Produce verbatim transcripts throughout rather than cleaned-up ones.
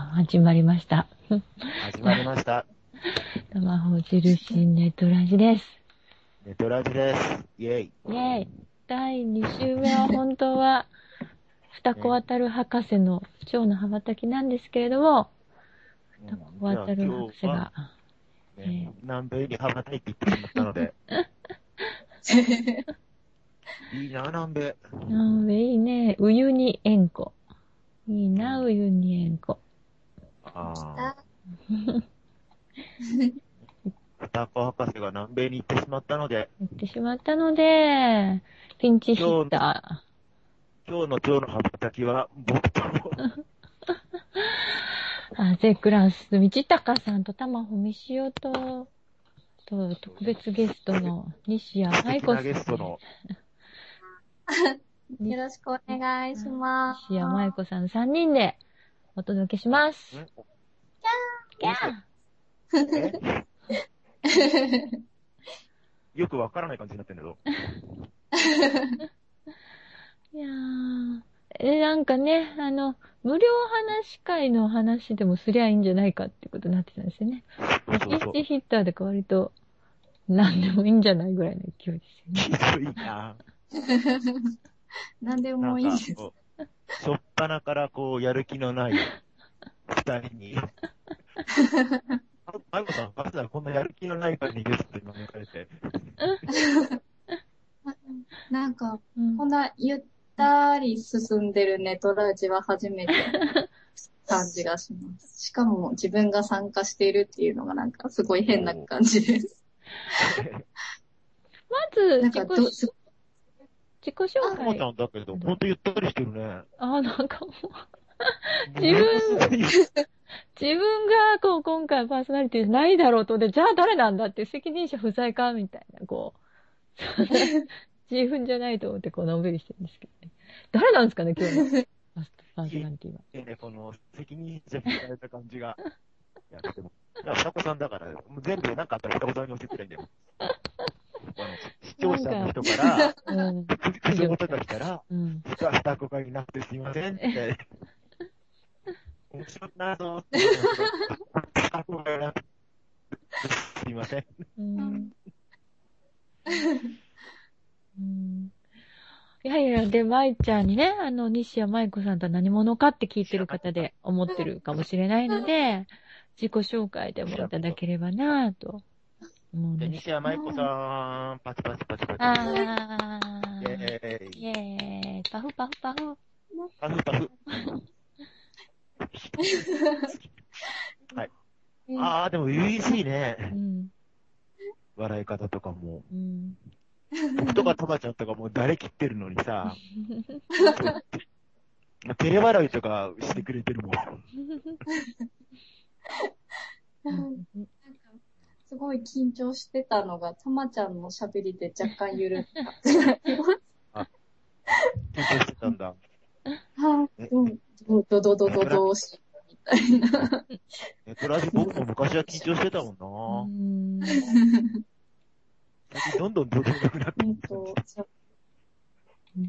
始まりました。 始まりました。 生放印ネットラジです。 ネトラジです。イェイ。 イェイ。だいに週目は本当は、二子渡る博士の蝶の羽ばたきなんですけれども、二子渡る博士が、 うんね、南米に羽ばたいていってしまったので。いいな、南米。 南米いいね。ウユニ塩湖。いいな、うん、ウユニ塩湖。 ああ。二子博士が南米に行ってしまったので。 行ってしまったので、ピンチヒッター。今日の蝶の羽ばたきは、僕と。 あ、ゼクラス、道隆さんと玉穂美潮と、と、特別ゲストの西谷舞子さん。 ゲストの。 よろしくお願いします。 西谷舞子さんさんにんでお届けします。キャーキャーよくわからない感じになってんだけど。 いやー、え、なんかね、あの、無料話し会の話でもすりゃいいんじゃないかってことになってたんですよね。ピンチヒッターで割と何でもいいんじゃないぐらいの勢いですよね。 ひどいな何でもいいです。しょっぱなからこう、やる気のない二人に。マイコさん、まずはこんなやる気のない感じにゲストに招かれて。 なんか、うん、こんなゆったり進んでるネトラジは初めて感じがします。しかも自分が参加しているっていうのがなんかすごい変な感じです。 まず、自己、自己紹介。 もちゃんだけど、ほんとゆったりしてるね。 あ、なんかもう、自分、自分がこう今回パーソナリティないだろうとで、じゃあ誰なんだって責任者不在かみたいな、こう。自分じゃないと思ってこうのんびりしてるんですけどね。誰なんですかね、今日のパーソナリティは。 いやね、この責任者不在た感じが。いや、でも、双子さんだから、もう全部なんかあったら双子さんに教えてりゃいいんだよ。視聴者の人から、苦情とか来たら、双子がいなくてすいませんって。面白いなぁと思って、双子がいなくてすいません。うんうん、いやいや、で、舞ちゃんにね、あの、西谷舞子さんとは何者かって聞いてる方で思ってるかもしれないので、自己紹介でもいただければなぁと思うんです。 西谷舞子さん、パチパチパチパチ。 あー。 イェーイ。 イェーイ。パフパフパフ。 パフパフ。はい。あー、でも初々しいね。うん、笑い方とかも。うん、僕とかタマちゃんとかもう誰切ってるのにさ、照れ笑いとかしてくれてるもん。 なんかすごい緊張してたのが、たまちゃんの喋りで若干緩んだ。 あ、緊張してたんだ。 はい、うん、ドドドドドーしみたいな。 ネトラジ僕も昔は緊張してたもんな。うん最近どんどんどうでもなくなってきた。うん。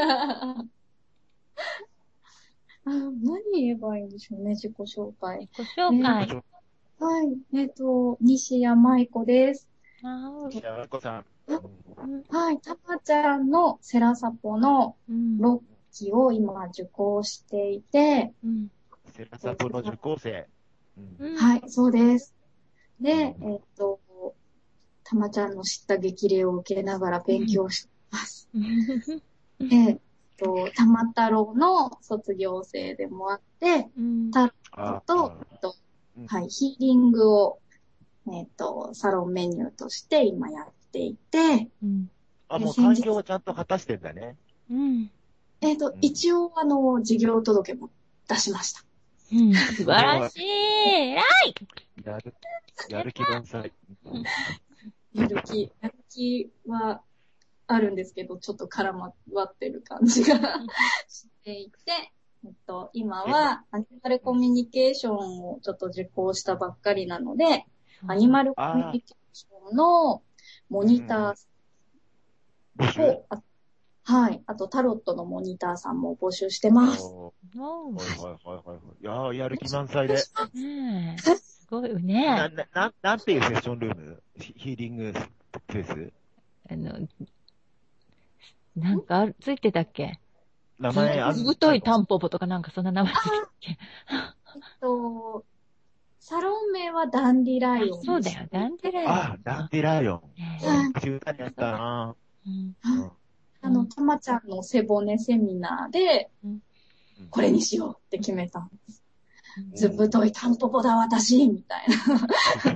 あ、何言えばいいんでしょうね、自己紹介。 自己紹介。 えー、はい、えっ、ー、と、西谷舞子です。 西谷舞子さん。 はい、たまちゃんのセラサポのろっきを今受講していて、 うん、セラサポの受講生。 うん、はい、そうです。で、えっ、ー、と、たまちゃんの知った激励を受けながら勉強しています。で、えっと、たま太郎の卒業生でもあって、太郎と、えっと、はい、ヒーリングを、えっと、サロンメニューとして今やっていて、 うん、あ、もう環境をちゃんと果たしてんだね。 うん。 えっと、うん、一応、あの、事業届も出しました。 うん、素晴らしい偉いやる、やる気満載。 やる気、やる気はあるんですけど、ちょっと絡まってる感じがしていて、えっと、今はアニマルコミュニケーションをちょっと受講したばっかりなので、アニマルコミュニケーションのモニターを、 はい。あと、タロットのモニターさんも募集してます。 おーはいはいはいはい。いやー、やる気満載で。 ねえ。すごいね。 な、な、ななんていうセッションルームヒヒーリングスペースあの、なんかある、ついてたっけ？ 名前あんの？ 太いタンポポとかなんかそんな名前ついてたっけ？ えっと、サロン名はダンディライオンです。 そうだよ、ダンディライオン。 あ、ダンディライオン。 ねうん、口歌にあったなうん。 ぁ。うんあの、たまちゃんの背骨セミナーで、 うんこれにしようって決めたんです。 うんずぶといタンポポだ私みたいな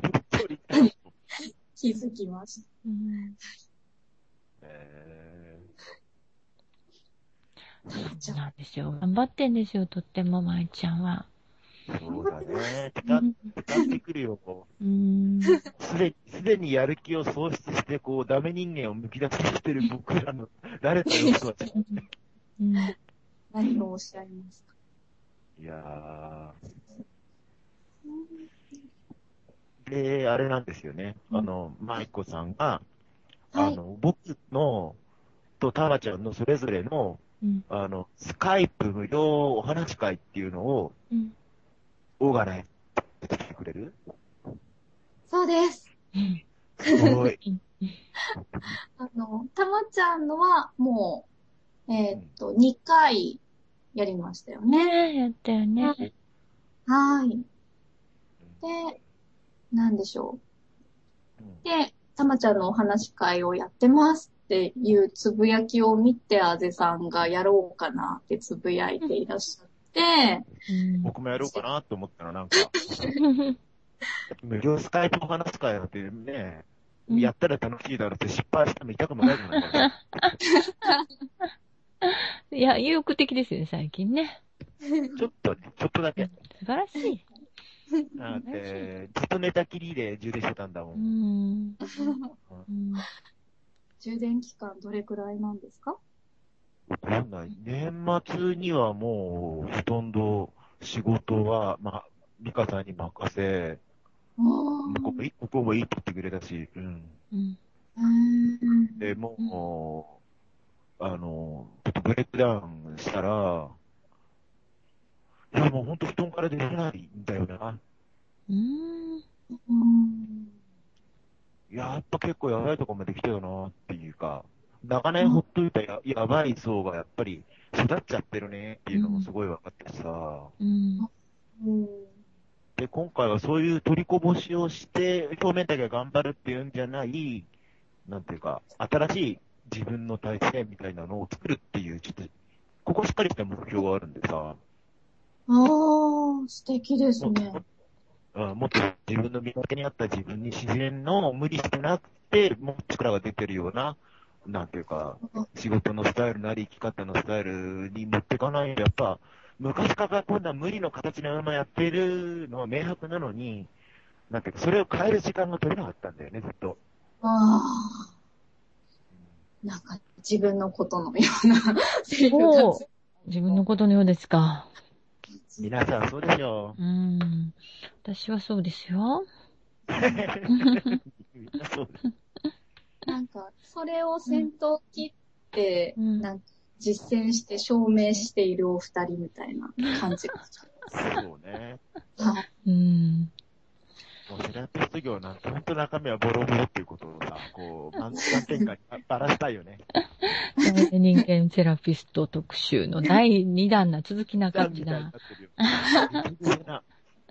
気づきました。 うんえそうなんですよ。頑張ってんですよ、とっても、まいちゃんは。 ー、そうだね。使っ使ってくるよ。 うーん。 すでに、すでにやる気を喪失して、こう、ダメ人間をむき出しにしてる僕らの、誰かよとは違う。 うん何をおっしゃいますか？ いやー。で、あれなんですよね。あの、マイコさんが、 はいあの、僕の、とタマちゃんのそれぞれの、 うんあの、スカイプ無料お話会っていうのを、 うんオーガナイズしてくれる？ そうです。 うんすごい。 あの、たまちゃんのはもう、えーっと、にかいやりましたよね。 ねえ、やったよね。 はい。で、なんでしょう。で、たまちゃんのお話し会をやってますっていうつぶやきを見て、あぜさんがやろうかなってつぶやいていらっしゃって、 うん僕もやろうかなって思ったらなんか、無料スカイプお話会なんてね、 うんやったら楽しいだろうって失敗しても痛くもないじゃないですか。 いや、意欲的ですよね、最近ね。 ちょっとね、ちょっとだけ。 素晴らしい。 だって、ずっと寝たきりで充電してたんだも。 うんん。うん充電期間どれくらいなんですか？ わかんない。年末にはもう、ほとんど仕事は、まあ、ミカさんに任せ、向こうもいい、向こうもいいって言ってくれたし、うん。 うんうんで、もう、あの、ちょっとブレイクダウンしたら、いや、もうほんと布団から出れないんだよな。 うんうんやっぱ結構やばいとこまで来てたなっていうか、長年ほっといたややばい層がやっぱり育っちゃってるねっていうのもすごい分かってさ、 うんうんで、今回はそういう取りこぼしをして、表面だけ頑張るっていうんじゃない、なんていうか、新しい自分の体制みたいなのを作るっていう、ちょっと、ここしっかりした目標があるんでさ、 ああ、素敵ですもね。 うんもっと自分の身の手にあった自分に自然の無理してなくて、もっと力が出てるような、なんていうか、仕事のスタイルなり生き方のスタイルに持っていかないと、やっぱ、昔からこんな無理の形のままやっているのは明白なのに、なんていうか、それを変える時間が取れなかったんだよね、ずっと。 ああ。なんか自分のことのようなセリフがおー自分のことのようですか。 皆さんそうでしょう。ん。私はそうですよ。 みんなそうです。 なんか、それを先頭切って、 うんなんか実践して証明しているお二人みたいな感じがしそうね。 ます。はい。 うん。 もうセラピスト業なんて本当中身はボロボロっていうことをさ、こう、満満点下にばらしたいよね。 人間セラピスト特集のだいにだんな続きな感じだ。 立派な。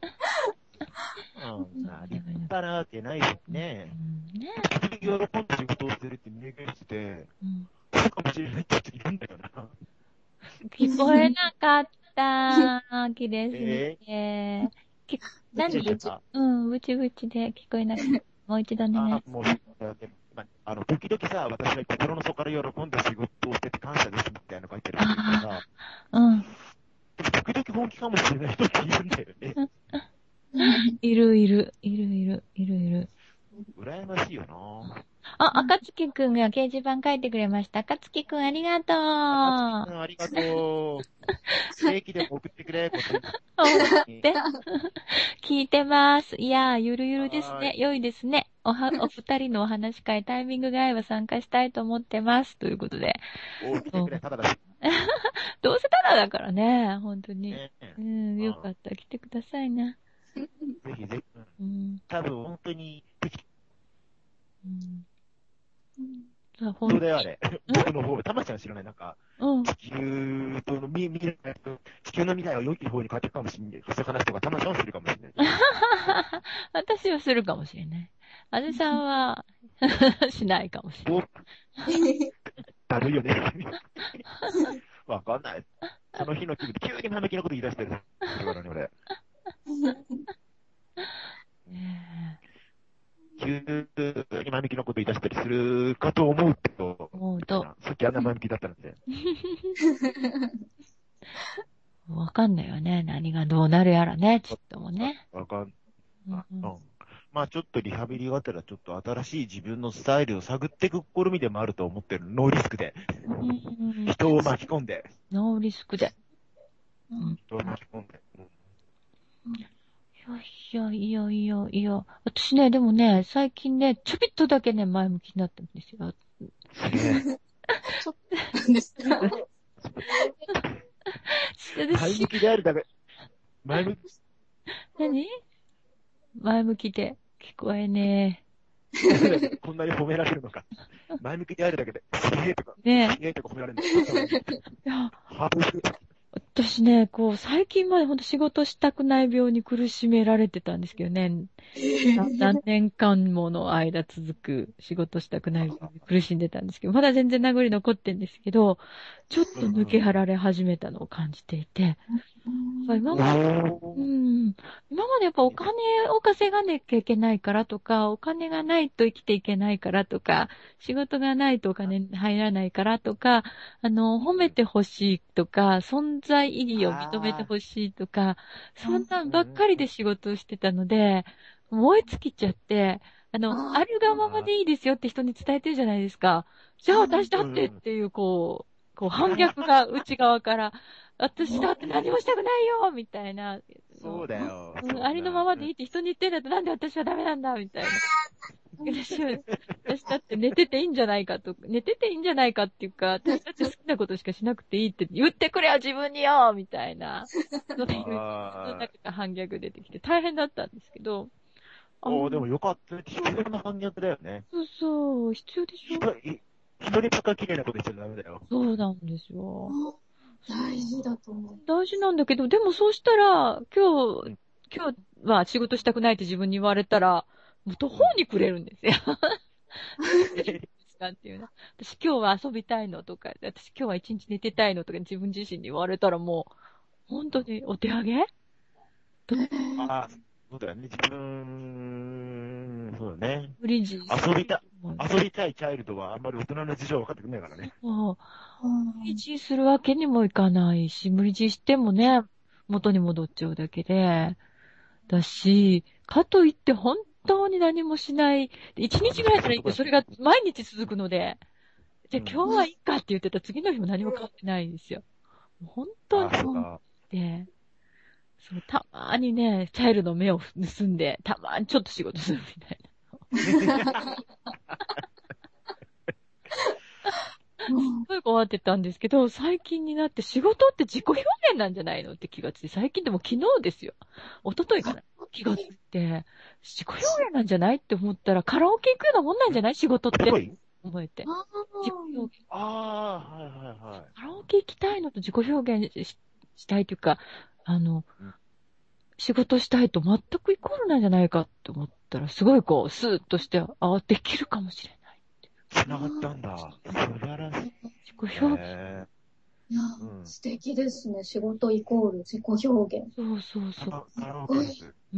うん、な立派なわけないしね。 うんね。 喜んで仕事をしてるって明言してて、 うんそうかもしれないって人いるんだよな。 聞こえなかった。綺麗すぎて。聞こ何ブチブチかうん、ブチブチで聞こえなかった。もう一度ね。 あもう、まあの、時々さ、私は心の底から喜んで仕事をしてて感謝ですみたいなの書いてる人いてさ、 うん。 時々本気かもしれない人っているんだよね。 いるいる、いるいる、いるいる。 羨ましいよな。 あ、赤月くんが掲示板書いてくれました。赤月くんありがとう。 あありがとう。定期でも送ってくれ、こっちで聞いてます。いやー、ゆるゆるですね。良いですね。 おは、お二人のお話し会、タイミングが合えば参加したいと思ってます。ということで。 おー、来てくれ、ただだし。 どうせただだからね、本当に。 ねえうん、よかったら来てくださいな。 ぜひぜひ。 うん。 多分本当に適うん。 当だよ、あれ。僕の方、たまちゃん知らない、なんか、 うん。 地球との未未来と、地球の未来を良き方に変えていくかもしれない。そういう話とか、たまちゃんはするかもしれない。 私はするかもしれない。あずさんはしないかもしれない。 おだるいよね。わかんない。その日の気分で急に前向きなこと言い出してるからね、俺。急に前向きなこと言い出したりするかと思うけど、 思うと。 さっきあんな前向きだったので。 わかんないよね。何がどうなるやらね、ちょっともね。 わかん、 うんうん。まあちょっとリハビリがてらちょっと新しい自分のスタイルを探っていく試みでもあると思ってる。ノーリスクで。 うん、 人を巻き込んで。 ノーリスクで。 うん、 人を巻き込んで。うんいやいやいやいや。私ね、でもね、最近ね、ちょびっとだけね、前向きになったんですよ。 すげえ。 ちょっとなんですけど。 前向きであるだけ。前向き。 何前向きで。聞こえねこんなに褒められるのか。前向きであるだけで、すげえとか、 え。ねすげえとか褒められるえ。 の。 いや、 ハードル私ね、こう、最近までほんと仕事したくない病に苦しめられてたんですけどね。何年間もの間続く仕事したくない病に苦しんでたんですけど、まだ全然名残残ってんですけど、ちょっと抜け張られ始めたのを感じていて、今まで、うん、今までやっぱお金を稼がなきゃいけないからとか、お金がないと生きていけないからとか、仕事がないとお金入らないからとか、あの、褒めてほしいとか、存在意義を認めてほしいとか、そんなんばっかりで仕事をしてたので、燃え尽きちゃって、あの、あるがままでいいですよって人に伝えてるじゃないですか。じゃあ私だってっていう、こう、こう反逆が内側から、私だって何もしたくないよみたいな。 そうだよ。 うん、ありのままでいいって人に言ってんだってなんで私はダメなんだみたいな。私は、私だって寝てていいんじゃないかと、寝てていいんじゃないかっていうか、私だって好きなことしかしなくていいって言ってくれよ自分によみたいな。そういう、その中が反逆出てきて大変だったんですけど。 おー、でもよかった。必要な反逆だよね。 そうそう、必要でしょ。 一人ばっか綺麗なこと言っちゃダメだよ。 そうなんですよ。 大事だと思う。 大事なんだけど、でもそうしたら、今日、今日は仕事したくないって自分に言われたら、もう途方に暮れるんですよ。っていうな。私今日は遊びたいのとか、私今日は一日寝てたいのとか自分自身に言われたらもう、本当にお手上げああ、そうだよね。自分、そうだね。 無理強い。 遊びた、遊びたいチャイルドはあんまり大人の事情分かってくんないからね。 もう、無理強いするわけにもいかないし、無理強いしてもね、元に戻っちゃうだけで、だし、かといって本当に何もしない。一日ぐらいならいいけど、それが毎日続くので、じゃあ今日はいいかって言ってたら次の日も何も変わってないんですよ。本当に本気で、そう、たまーにね、チャイルの目を盗んで、たまーにちょっと仕事するみたいな。すごい困ってたんですけど、最近になって仕事って自己表現なんじゃないのって気がついて、最近でも昨日ですよ。一昨日かな気がついて、自己表現なんじゃないって思ったら、カラオケ行くようなもんなんじゃない仕事って。思えて。自己表現。 ああ、はいはいはい。 カラオケ行きたいのと自己表現 し, したいというか、あの、うん、仕事したいと全くイコールなんじゃないかって思ったら、すごいこう、スーッとして、あ、できるかもしれない。 繋がったんだ。素晴らしい。 自己表現。 いや、うん、素敵ですね。仕事イコール自己表現。 そうそうそう。 カラオケです。 うん。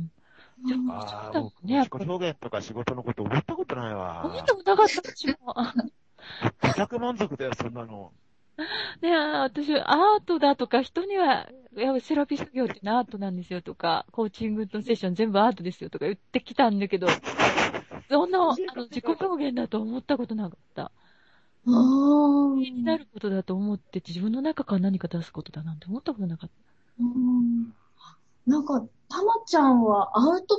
ああ、僕、自己表現とか仕事のこと思ったことないわ。 思ったことなかった、私も。 自宅満足だよ、そんなの。 ねえ、私、アートだとか、人には、いや、セラピスト業ってアートなんですよとか、コーチングのセッション全部アートですよとか言ってきたんだけど、そんな、あの、自己表現だと思ったことなかった。ああ。になることだと思って自分の中から何か出すことだなんて思ったことなかった。 うん。なんか、たまちゃんはアウトプッ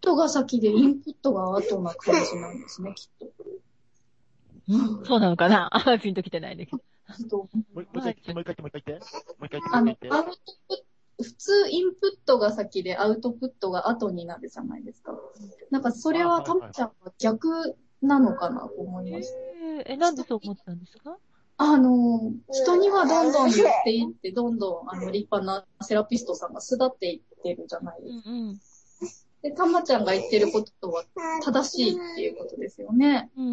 トが先でインプットが後な感じなんですね、きっと。 うんそうなのかなあんまりピンときてないんだけど。 もう一回言って、もう一回言って、もう一回言って。もう一回あの、 言って。 アウトプット、普通インプットが先でアウトプットが後になるじゃないですか。なんかそれはたまちゃんは逆なのかなと思いました。 えー、え、なんでそう思ったんですか？ あの、人にはどんどん言っていって、どんどんあの立派なセラピストさんが巣立っていってるじゃないですか。 うんうん。 で、たまちゃんが言ってることは正しいっていうことですよね。 うん。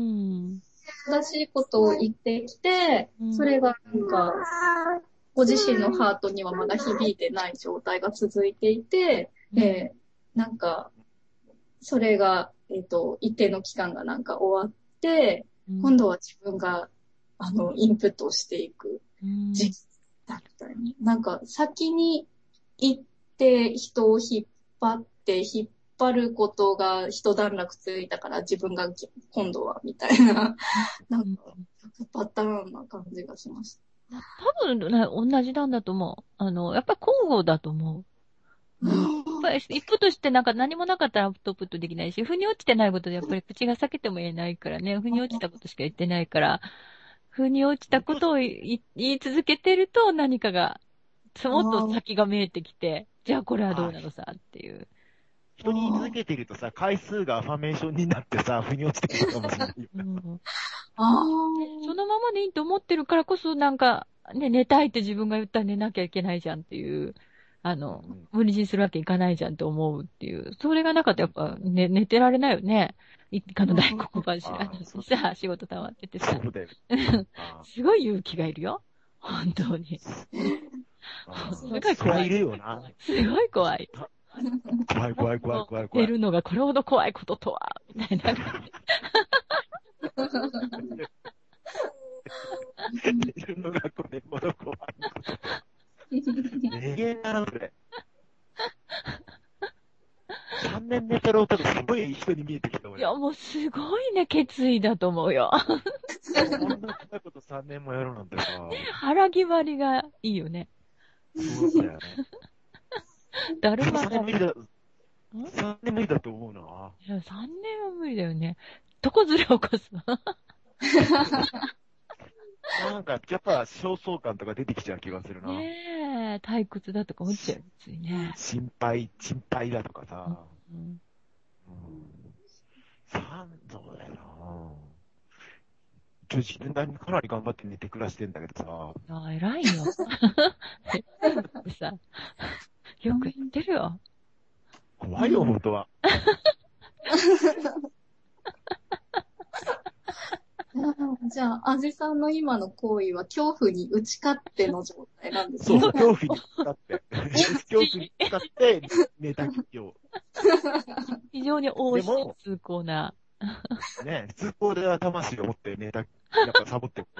正しいことを言ってきて、それがなんか、ご自身のハートにはまだ響いてない状態が続いていて、えー、なんか、それが、えっと、一定の期間がなんか終わって、うん、今度は自分が、あの、インプットをしていく時期だみたいな。なんか、先に行って人を引っ張って、引っ張ることが一段落ついたから自分が今度はみたいな、なんか、パターンな感じがしました。 多分、ね、同じなんだと思う。あの、やっぱり交互だと思う。うん、やっぱり一歩としてなんか何もなかったらアウトプットできないし、腑に落ちてないことでやっぱり口が裂けても言えないからね、腑に落ちたことしか言ってないから、腑に落ちたことを言い続けてると何かが、もっと先が見えてきて、じゃあこれはどうなのさっていう。 人に言い続けているとさ、回数がアファメーションになってさ、腑に落ちてくるかもしれない。うん、 あそのままでいいと思ってるからこそなんか、ね、寝たいって自分が言ったら寝なきゃいけないじゃんっていう。あの、うん、無理強いするわけいかないじゃんと思うっていう。それがなかったらやっぱ、ね、寝てられないよね。一家の大黒柱なのにさ、仕事溜まっててさ。 そうだよ。 すごい勇気がいるよ。本当に。すごい怖い。 いるよな。 すごい怖い。 怖い怖い怖い怖い怖い。 寝るのがこれほど怖いこととは、みたいな。 寝るのがこれほど怖いこととは。名言だな、それ。さんねん寝たらおたらすごい人に見えてきた、俺。 いや、もうすごいね、決意だと思うよ。 こんなことさんねんもやるなんてさ。 腹決まりがいいよね。 そうだよね。 だるまさんねん無理だ。さんねん無理だと思うな。 いや、さんねんは無理だよね。床ずれ起こすわ。 なんか、やっぱ、焦燥感とか出てきちゃう気がするな。 ねえ、退屈だとか思っちゃう、ついね。 心配、心配だとかさ。 うん。うん、 さん、そうだよな。ちょ、自分なりにかなり頑張って寝て暮らしてんだけどさ。 あ、偉いよ。ってさ、よく言ってるよ。 怖いよ、本当は。 じゃあ、アジさんの今の行為は恐怖に打ち勝っての状態なんですね。 そう、恐怖に打ち勝って。恐怖に打ち勝って寝たきよ。 非常に大し通行な。 ね、通行では魂を持って寝た、やっぱサボってる。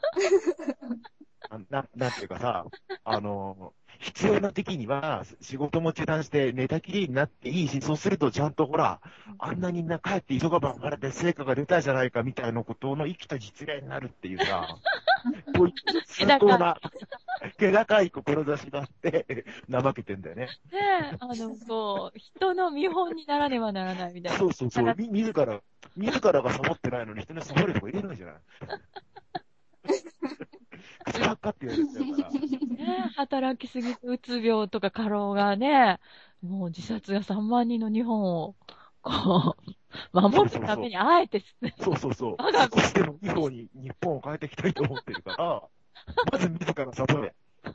な、なんていうかさ、あの、必要な時には仕事も中断して寝たきりになっていいし、そうするとちゃんとほら、あんなにな帰って急がば回れて成果が出たじゃないかみたいなことの生きた実例になるっていうさ、こういう崇高な、気高い志があって、怠けてんだよね。 ねえ、あの、こう、人の見本にならねばならないみたいな。 そうそうそう、み、自ら、自らがサボってないのに人にサボるとか入れないじゃない。口ばっかって言われちゃうから。 ね、働きすぎてうつ病とか過労がね、もう自殺がさんまんにんの日本を、こう、守るためにあえて、 そうそうそう。少しでも日本に、日本を変えていきたいと思ってるから、まず自らサボれ。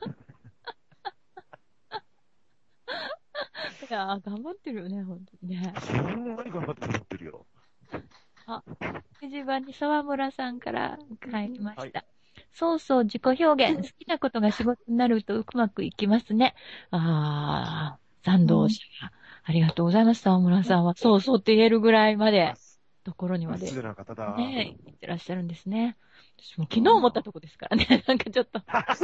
いや、頑張ってるよね、ほんとにね。 そんなに頑張ってサボってるよ。 あ、くじばんに沢村さんから帰りました。はい、そうそう、自己表現。好きなことが仕事になるとうまくいきますね。ああ、賛同者。ありがとうございます、沢村さんは。そうそうって言えるぐらいまで、ところにまで。 失礼な方だ。 ね、言ってらっしゃるんですね。私も昨日思ったとこですからね。なんかちょっと。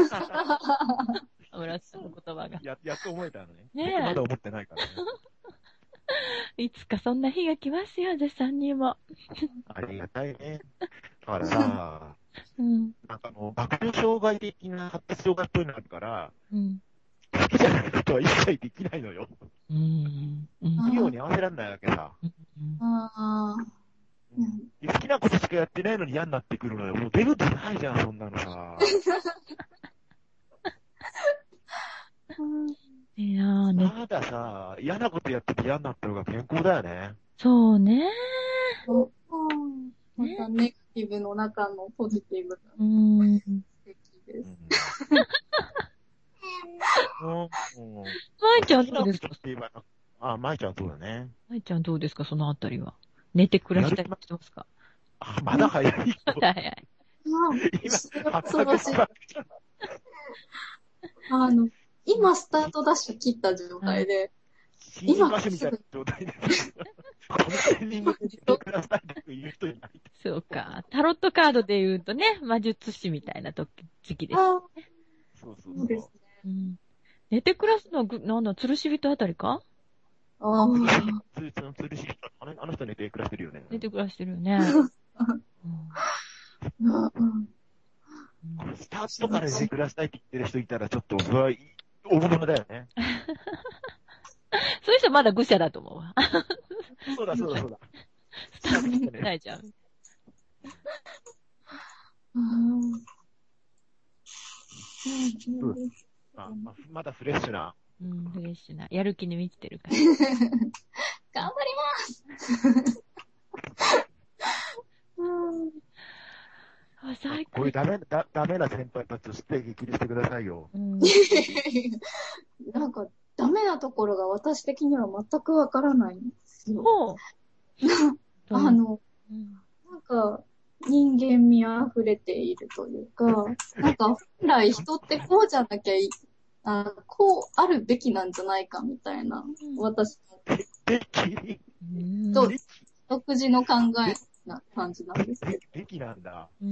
沢村さんの言葉が。 や、やっと思えたのね。 ね僕まだ思ってないからね。 いつかそんな日が来ますよ、絶賛にも。 ありがたいね。だからさ、 うん、 なんかもう、学習障害的な発達障害っぽいのあるから、 うん、 好きじゃないこことは一切できないのよ。 うん。うん。 企業に合わせらんないわけさ。 うんああ。 好きなことしかやってないのに嫌になってくるのよ。もうデブってないじゃん、そんなのさ。 いやーね。 まださ、嫌なことやってて嫌になったのが健康だよね。 そうね。 またネガティブの中のポジティブがうん。 素敵です。 うん。 まいちゃんどうですか？ あ、まいちゃんそうだね。 まいちゃんどうですか、そのあたりは。寝て暮らしたりしてますか？ あ、まだ早いよ。 まだ早い。 今、忙しい。 あの、今スタートダッシュ切った状態で、 今場所みたいな状態です。このタイミングで寝てくださいって言う人いない。 そうか。タロットカードで言うとね、魔術師みたいな時時期ですね。 そうそうそうですね。 うん、寝て暮らすのは、なんだ、吊るし人あたりか？ ああ。つるつるし人、あの、あの人寝て暮らしてるよね。 寝て暮らしてるよね。 うんうんスタートから寝て暮らしたいって言ってる人いたら、ちょっと、うわ、大物だよね。 そういう人はまだ愚者だと思うわ。 そうだそうだそうだ。 スタートしてないじゃん。 うんあままだフレッシュな。 うん、フレッシュな。やる気に満ちてるから。 頑張りますあ、最高。 こういうダメ、だ、ダメな先輩たちを知って激励してくださいよ。 うん、 なんか、ダメなところが私的には全くわからないんですよ。 ほう。 あの、 うん、 なんか、人間味あふれているというか、なんか、本来人ってこうじゃなきゃいい、あこうあるべきなんじゃないかみたいな、うん、私の、と、独自の考えな感じなんですけど。 べきなんだ。 うん、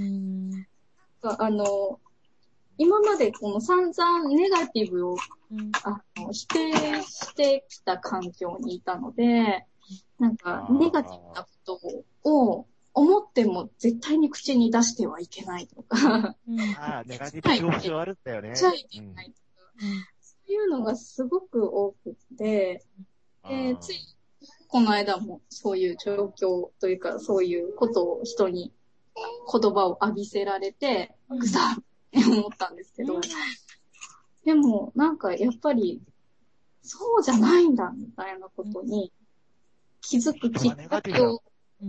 あの、今までこの散々ネガティブを、 うん、 あの否定してきた環境にいたので、なんかネガティブなことを思っても絶対に口に出してはいけないとか。 うん、ああ、ネガティブ表情あるんだよね。 しちゃいけないとか、うん。そういうのがすごく多くて、で、ついこの間もそういう状況というか、そういうことを人に言葉を浴びせられて、ぐさって思ったんですけど、うん、でもなんかやっぱりそうじゃないんだみたいなことに気づくきっかけを、うん、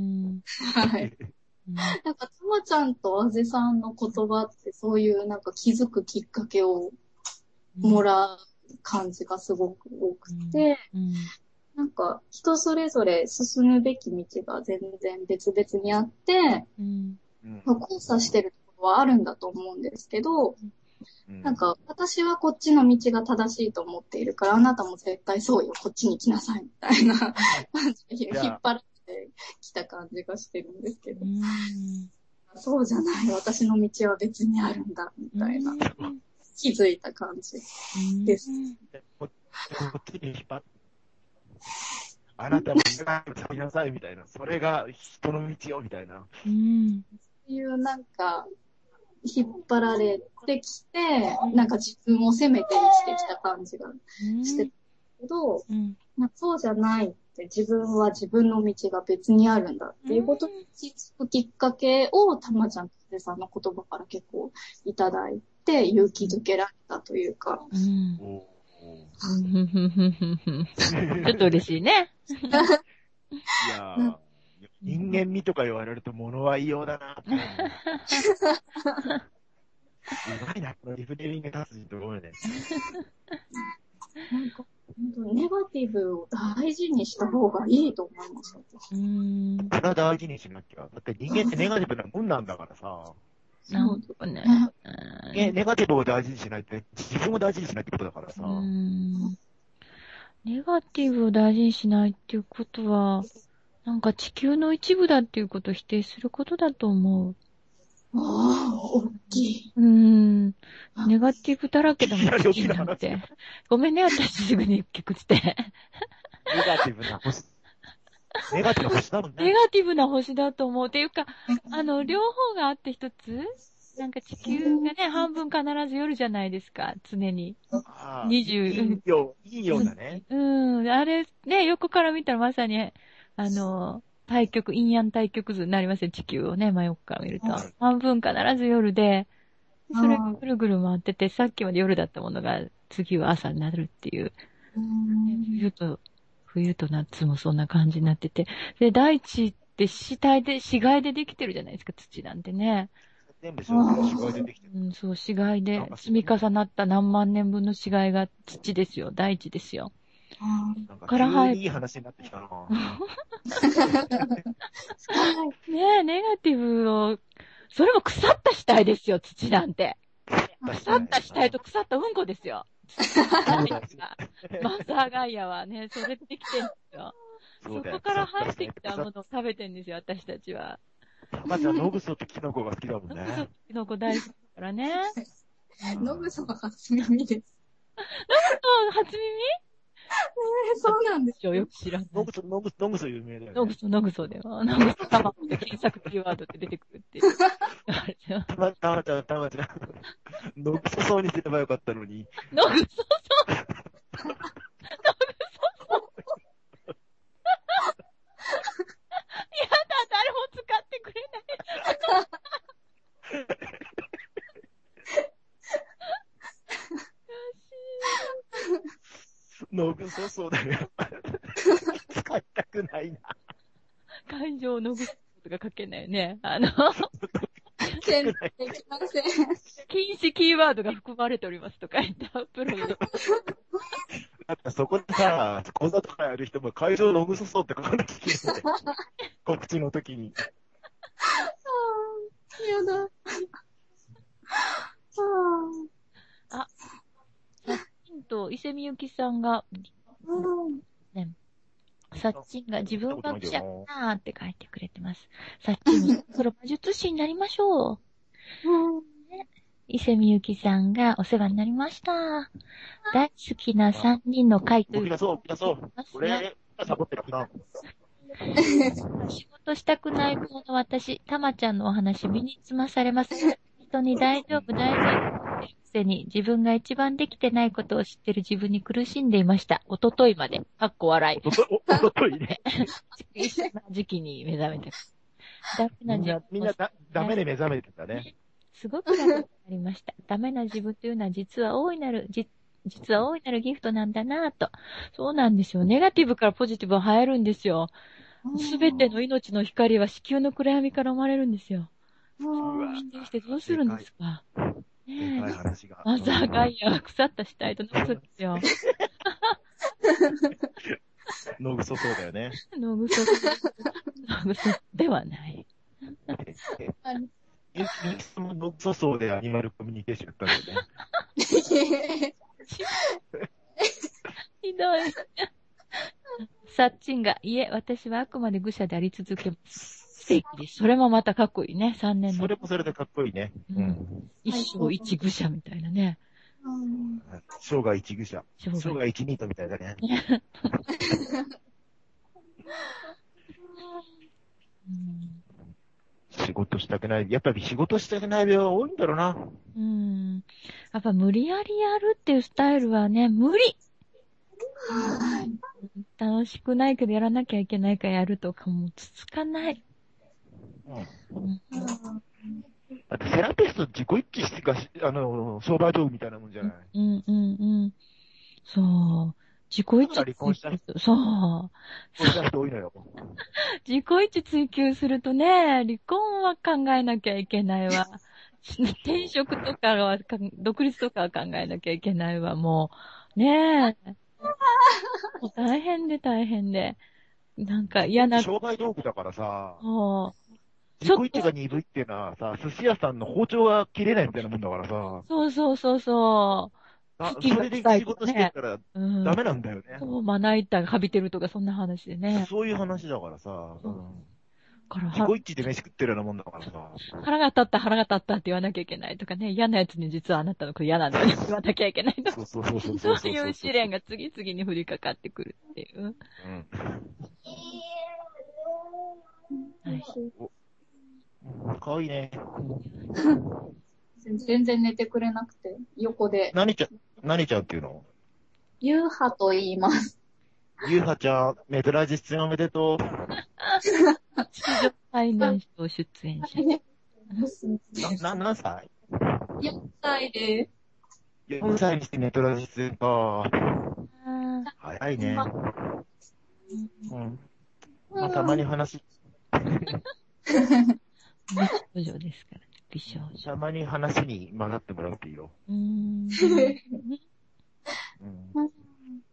はい。なんか、たまちゃんとあぜさんの言葉ってそういうなんか気づくきっかけをもらう感じがすごく多くて、うんうん、なんか人それぞれ進むべき道が全然別々にあって、うん、交差してるところはあるんだと思うんですけど、うん、なんか私はこっちの道が正しいと思っているから、あなたも絶対そうよ、こっちに来なさいみたいな感じで引っ張られてきた感じがしてるんですけど、うん、そうじゃない、私の道は別にあるんだみたいな、うん、気づいた感じです。 こっちに引っ張っあなたも来なさいみたいな、それが人の道よみたいな。 うん、そういうなんか引っ張られてきて、なんか自分を責めて生きてきた感じがしてたけど、うん、まあ、そうじゃないって自分は自分の道が別にあるんだっていうことに気づくきっかけをたまちゃんとぜさんの言葉から結構いただいて勇気づけられたというか。うん、 ちょっと嬉しいね。 いやー。人間味とか言われると物は異様だなって。うまいな、このリフレーミング達人と思うね。 なんか、ネガティブを大事にした方がいいと思います。 うーん。それは大事にしなきゃ。だって人間ってネガティブなもんなんだからさ。 なんとかね。 ネガティブを大事にしないって、自分を大事にしないってことだからさ。 うーん。ネガティブを大事にしないっていうことは、なんか地球の一部だっていうことを否定することだと思う。 ああ、大きい。 うーん。ネガティブだらけだもん、地球なんて。ごめんね、私すぐに結局して。 ネガティブな星。ネガティブな星だもんね。 ネガティブな星だと思う。っていうか、あの、両方があって一つ、 なんか地球がね、半分必ず夜じゃないですか、常に。 ああ、 にじゅう、 いいよ、いいようだね。 うん、あれ、ね、横から見たらまさに、あの、対極、陰陽対極図になりますよ、地球をね、真横から見ると。半分必ず夜で、それがぐるぐる回ってて、さっきまで夜だったものが、次は朝になるっていう。冬と、冬と夏もそんな感じになってて。で、大地って死体で、死骸でできてるじゃないですか、土なんてね。 全部そう、死骸でできてる。 うん、そう、死骸で積み重なった何万年分の死骸が土ですよ、大地ですよ。 なんか急にいい話になってきたな。 ねえ、ネガティブを、それも腐った死体ですよ、土なんて。腐った死体と腐ったうんこですよ。マザーガイアはね、それでできてるんですよ。そこから生えてきたものを食べてるんですよ、私たちは。 まずはノグソってキノコが好きだもんね。 ノグソってキノコ大好きだからね。 ノグソは初耳です。 ノグソ初耳そうなんですよ。よく知らない。 ノグソ、ノグソ、ノグソ有名だよね。 ノグソ、ノグソでは。ノグソ様って検索キーワードで出てくるっていう。 たま、たまちゃん、たまちゃん。ノグソそうにすればよかったのに。 ノグソそう。ノグソそう。やだ、誰も使ってくれない。 ノグソそうだよ。使いたくないな。 感情ノグソとか書けないね。あの、 全然できません。 禁止キーワードが含まれておりますとか言ったプログラム。 だってそこでさ、講座とかやる人も会場ノグソそうって書かなきゃいけない。告知の時に。 やだ。 あ、さっちんと伊勢みゆきさんが、ね、さっちんが自分が記者だなーって書いてくれてます。さっちんもそろそろ魔術師になりましょう。ね、伊勢みゆきさんがお世話になりました。大好きなさんにんの会という。 動き出そう、動き出そう。俺、サボってるな。 仕事したくない方の私、たまちゃんのお話身につまされます。人に大丈夫、大丈夫ってくせに自分が一番できてないことを知ってる自分に苦しんでいました。おとといまで。かっこ笑い。 おとと、おとといね。 一緒な時期に目覚めた。ダメなみんな、みんなだ、ダメで目覚めてたね。 すごく楽になりました。ダメな自分というのは実は大いなる、じ実は大いなるギフトなんだなぁと。そうなんですよ。ネガティブからポジティブは生えるんですよ。すべての命の光は子宮の暗闇から生まれるんですよ。否定してどうするんですか。ねえ。マザーガイアは腐った死体とノグソですよ。 ノグソそうだよね。 ノグソ、ノグソではない。 ゆきさんもノグソそうでアニマルコミュニケーションやったんだよね。 ひどい。サッチンが、いえ、私はあくまで愚者であり続けます。素敵です。それもまたかっこいいね。さんねんの。 それもそれでかっこいいね。 うん。一生一愚者みたいなね。 生涯一愚者。生涯一ニートみたいだね。うん、仕事したくない。やっぱり仕事したくない病は多いんだろうな。 うん。やっぱ無理やりやるっていうスタイルはね、無理。はい、楽しくないけどやらなきゃいけないからやるとかも続かない。うん。うん、 だってセラピスト自己一致してか、あの、商売道具みたいなもんじゃない。 うんうんうん。そう。自己一致。 離婚した人。 そう。 離婚した人多いのよ。 自己一致追求するとね、離婚は考えなきゃいけないわ。転職とかは、独立とかは考えなきゃいけないわ、もう。ねえ。もう大変で大変で。なんか嫌な。 商売道具だからさ。 そう。 自己一致が鈍いっていうのはさ、寿司屋さんの包丁が切れないみたいなもんだからさ。 そうそうそうそう。 あ、それで仕事してるから、ダメなんだよね。 そう、まな板がかびてるとかそんな話でね。 そういう話だからさ。うん、 から自己一致で飯食ってるようなもんだからさ。 腹が立った腹が立ったって言わなきゃいけないとかね。嫌なやつに実はあなたの子嫌なんだよね言わなきゃいけないとか。そうそうそうそうそう。 そういう試練が次々に降りかかってくるっていう。うん。はい。 かわいいね。 全然寝てくれなくて、横で。 何ちゃん、何ちゃんっていうの？ ゆうはと言います。 ゆうはちゃん、メトラジ出演おめでとう。 史上最年少出演者。 な、な、何歳？ よん 歳です。 よん 歳にしてネトラジ出演か。早いね。うん。まあ、たまに話、 美少女ですから、美少女。 たまに話に混ざってもらうといいよ。 うーん。 うん、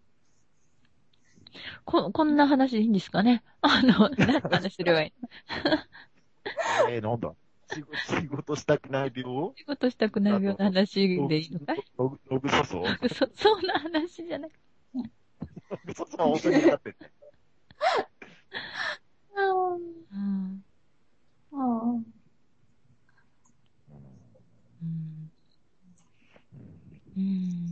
こ、こんな話でいいんですかね？あの、何の話すればいいのえー、なんだ仕事、仕事したくない病？ 仕事したくない病の話でいいのかい？ のぐ、のぐそそそ、そんな話じゃない。 のぐそそは本当になってるね。 うん。うん。うん。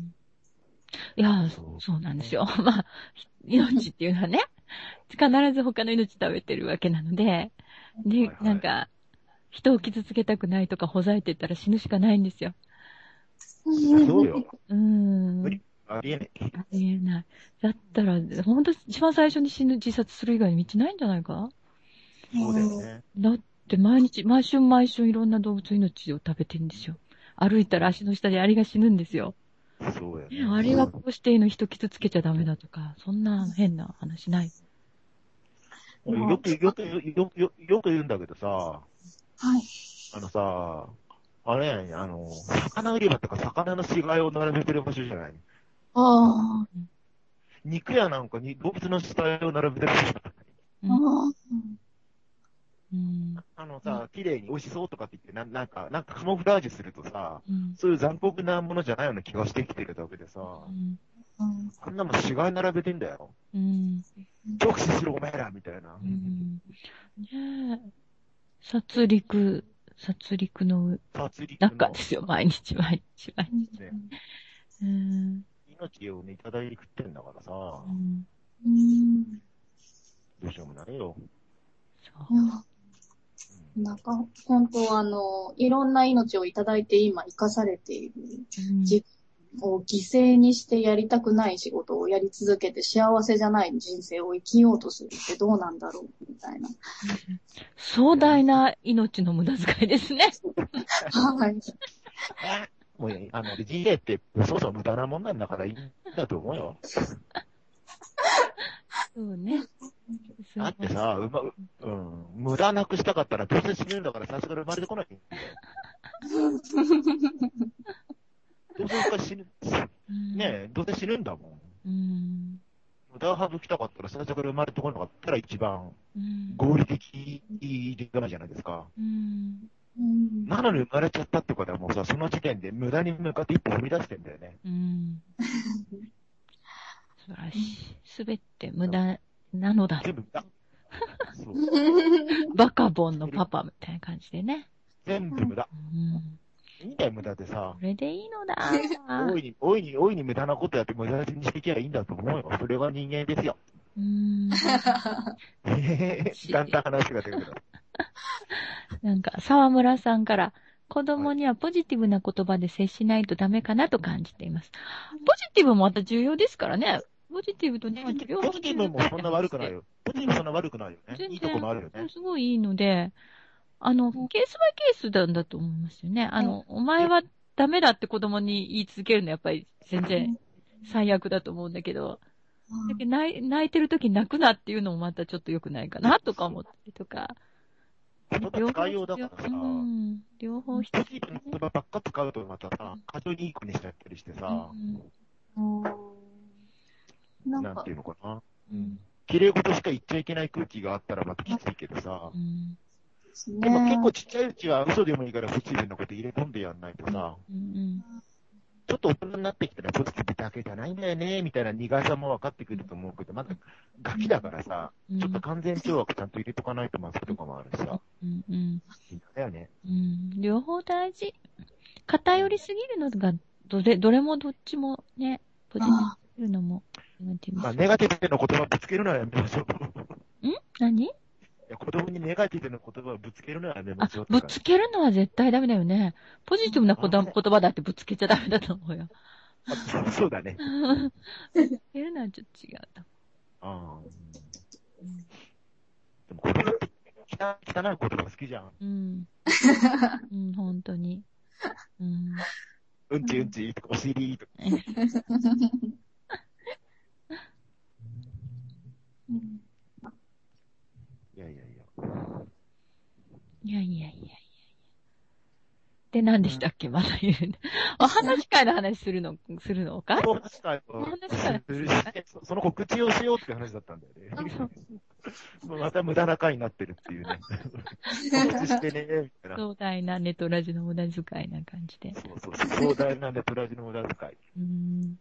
いや、そうなんですよ。まあ、命っていうのはね、必ず他の命食べてるわけなので、で、はいはい、なんか、人を傷つけたくないとかほざいてったら死ぬしかないんですよ。 そうよ。 うーん。 ありえない。 ありえない。だったら、ほんと一番最初に死ぬ自殺する以外に道ないんじゃないか？ そうだよね。 だって毎日、毎週毎週いろんな動物の命を食べてるんですよ。歩いたら足の下でアリが死ぬんですよ。 そうやね。 アリはこうしていいの人傷つけちゃダメだとか、そんな変な話ない。 よく、よく、よく、よく言うんだけどさ、はい。あのさ、あれやね、あの、魚売り場とか魚の死骸を並べてる場所じゃない？ ああ。 肉屋なんかに動物の死体を並べてる場所じゃない？ ああ。 うん、 あのさ、綺麗に美味しそうとかって言って、ななんか、なんかカモフラージュするとさ、 うん、 そういう残酷なものじゃないような気がしてきてるだけでさ、うん、あんなもん死骸並べてんだよ。うん。直視しろお前らみたいな。うん、 ねえ。殺戮、殺戮の中ですよ、毎日毎日毎日。ね、うん、 命をね、いただいて食ってんだからさ、うん、 どうしようもないよ。 そう。なんか、本当あの、いろんな命をいただいて今生かされている自分を犠牲にしてやりたくない仕事をやり続けて幸せじゃない人生を生きようとするってどうなんだろうみたいな。 壮大な命の無駄遣いですね。 はい。 もう、あの、人生ってそもそも無駄なもんなんだからいいんだと思うよ。そうね。だってさ、うま、うん、無駄なくしたかったらどうせ死ぬんだから最初から生まれてこないんだよ。どうせ死ぬ、ねえ、どうせ死ぬんだもん。うん、無駄を省きたかったら最初から生まれてこなかったら一番合理的じゃないじゃないですか。うんうん、なのに生まれちゃったってことはもうさ、その時点で無駄に向かって一歩踏み出してんだよね。うん、素晴らしい。すべて無駄なのだ。全部無駄。そう。バカボンのパパみたいな感じでね。全部無駄。うん、いいんだよ、無駄でさ。それでいいのだ。大いに、大いに、大いに無駄なことやって無駄にしていけばいいんだと思うよ。それが人間ですよ。うーん。だんだん話が出るけど。なんか、沢村さんから、子供にはポジティブな言葉で接しないとダメかなと感じています。ポジティブもまた重要ですからね。ポジティブとネガティブ。ポジティブもそんな悪くないよ。ポジティブそんな悪くないよね。いいとこもあるよね。すごいいいので、あの、ケースバイケースなんだと思いますよね。あの、お前はダメだって子供に言い続けるのはやっぱり全然最悪だと思うんだけど、だけど泣い、泣いてる時に泣くなっていうのもまたちょっと良くないかなとか思ったりとか。言葉使いようだからさ、うん、両方必要、ね。ポジティブな言葉ばっか使うとまたさ、過剰にいい子にしちゃったりしてさ、うん、なんなんていうのかな。うん。綺麗事しか言っちゃいけない空気があったらまたきついけどさ、うん、でも結構ちっちゃいうちは嘘でもいいからポジティブなこと入れ込んでやんないとさ、うんうん、ちょっと大人になってきたらポジティブだけじゃないんだよね、みたいな苦さも分かってくると思うけど、まだガキだからさ、うん、ちょっと完全懲悪ちゃんと入れとかないとまずいとかもあるしさ。うんうん。だよね。うん。両方大事。偏りすぎるのが、どれ、どれもどっちもね、ポジティブすぎるのも、ネガティブ。まあ、ネガティブの言葉ぶつけるのはやめましょう。ん何や、子供にネガティブな言葉をぶつけるのはやめまあしょう、 ぶつけるのは絶対ダメだよね。ポジティブな言葉だってぶつけちゃダメだと思うよ。 あそうそうだね。 ぶつけるのはちょっと違うとあー思う。 でも子供って汚汚い言葉好きじゃん。 うん。うん、本当に。うん。 うんちうんちとかお尻とか。いやいやいや。 いやいやいやいや。で、何でしたっけまだ言うんだ。お話会の話するの、するのかお話会をするし、その告知をしようって話だったんだよね。また無駄な回になってるっていうね。告知してね、みたいな。 壮大なネトラジの無駄遣いな感じで。 そうそうそう。壮大なネトラジの無駄遣い。 うーん。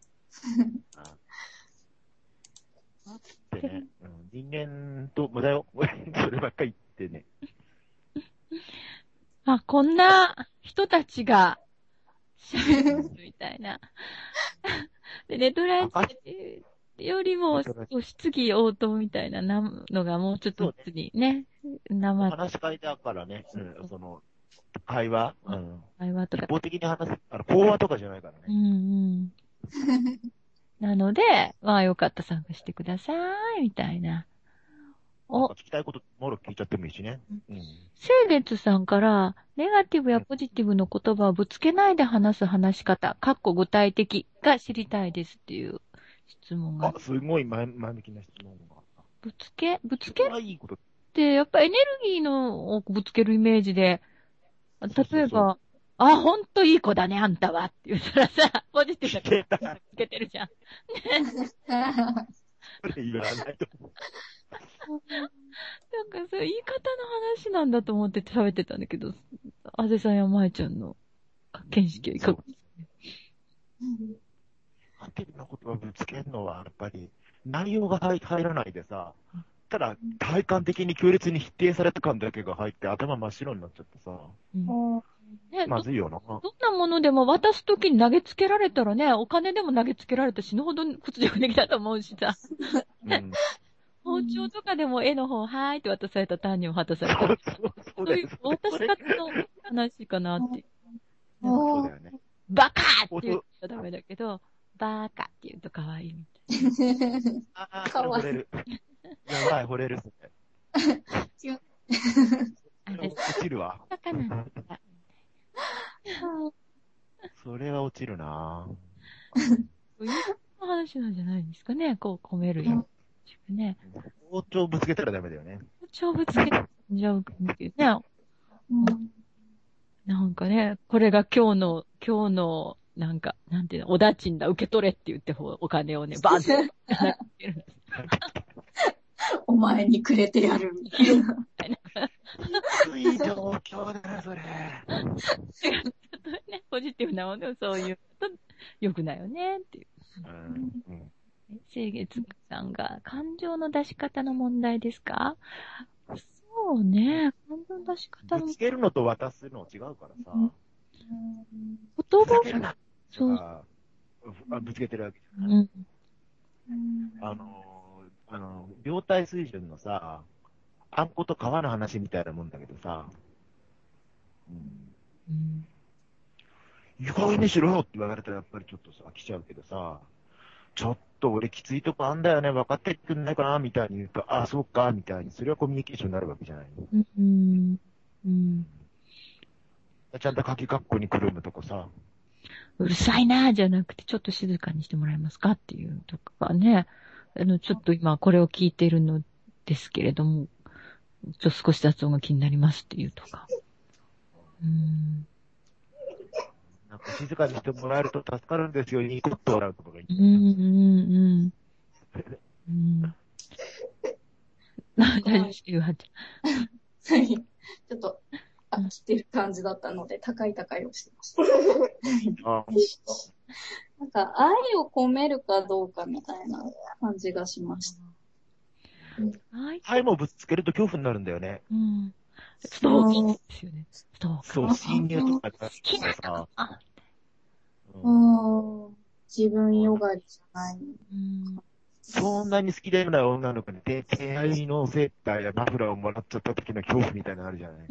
あってね、うん、人間と無駄よ。そればっかり言ってね。 あ、こんな人たちが喋るみたいな。で、ネトラジよりも、質疑応答みたいなのがもうちょっと普通にね、生。 話し会だからね、うん、その、会話、うん。 会話とか。 一方的に話す、あの、講話とかじゃないからね。 うんうん。なので、まあよかった参加してください、みたいな。 お。聞きたいこと、もろ聞いちゃってもいいしね。 うん。清月さんから、ネガティブやポジティブの言葉をぶつけないで話す話し方、かっこ具体的が知りたいですっていう質問が。 あ、すごい前前向きな質問があった。 ぶつけ、ぶつけいいことって 、やっぱエネルギーのをぶつけるイメージで、例えば、そうそうそうあ、ほんといい子だね、あんたはって言ったらさ、ポジティブな言葉つけてるじゃん。 それ言わないと思う。 なんかそう、言い方の話なんだと思って食べてたんだけど、あぜさんやまえちゃんの見識はいかがですかね。 ネガティブな言葉ぶつけるのは、やっぱり、内容が入らないでさ、ただ、体感的に強烈に否定された感だけが入って、頭真っ白になっちゃってさ。 うんね、 まずいよな。 どんなものでも渡すときに投げつけられたらね、お金でも投げつけられたら死ぬほど屈辱的だと思うしさ。うん、包丁とかでも絵の方、はーいって渡された単にも渡された。そうそういう渡し方の話かなって。 そうだよね。 バカーって言うとダメだけど、バカって言うと可愛いみたいな。 ああ、惚れる。やばい、惚れるっすね。落ちるわ。 バカなんだ。 それは落ちるなぁ。 そういう話なんじゃないんですかね、こう込めるよ。ね。 包丁ぶつけたらダメだよね。 包丁ぶつけたらじゃあ、ね。なんかね、これが今日の、今日の、なんか、なんていうの、おだちんだ、受け取れって言って、お金をね、バーンって。 お前にくれてやるみたいな。 いい状況だな、それ。 ね、ポジティブなものをそういうと、良くないよね、っていう。うんうん、清月さんが、感情の出し方の問題ですか？そうね、感情の出し方の。 ぶつけるのと渡すの違うからさ。うん、 言葉そう。あ、ぶつけてるわけじゃない。うん、あの、あの、病態水準のさ、あんこと皮の話みたいなもんだけどさ、うん。意外にしろよって言われたらやっぱりちょっとさ、来ちゃうけどさ、ちょっと俺きついとこあんだよね、分かってくんないかな、みたいに言うと、あ、そうか、みたいに、それはコミュニケーションになるわけじゃないの。うん。うん。ちゃんと鍵括弧にくるむとこさ。 うるさいな、じゃなくて、ちょっと静かにしてもらえますかっていうとかね。あの、ちょっと今これを聞いているのですけれども、ちょっと少し雑音が気になりますっていうとか。うん。 なんか静かにしてもらえると助かるんですよ、ニコッと笑うとかがいい。 うんうんうん。うん。大丈夫です、ゆうはちゃん。はい。ちょっと、飽きてる感じだったので、高い高いをしてました。なんか、愛を込めるかどうかみたいな感じがしました。 愛もぶつけると恐怖になるんだよね。 うん。ストーカーですよね。ストーカー。 そう、侵入とか好きなさ。 うん。自分よがりじゃない。 そそんなに好きでもない女の子に手手愛のセーターやマフラーをもらっちゃった時の恐怖みたいなのあるじゃない。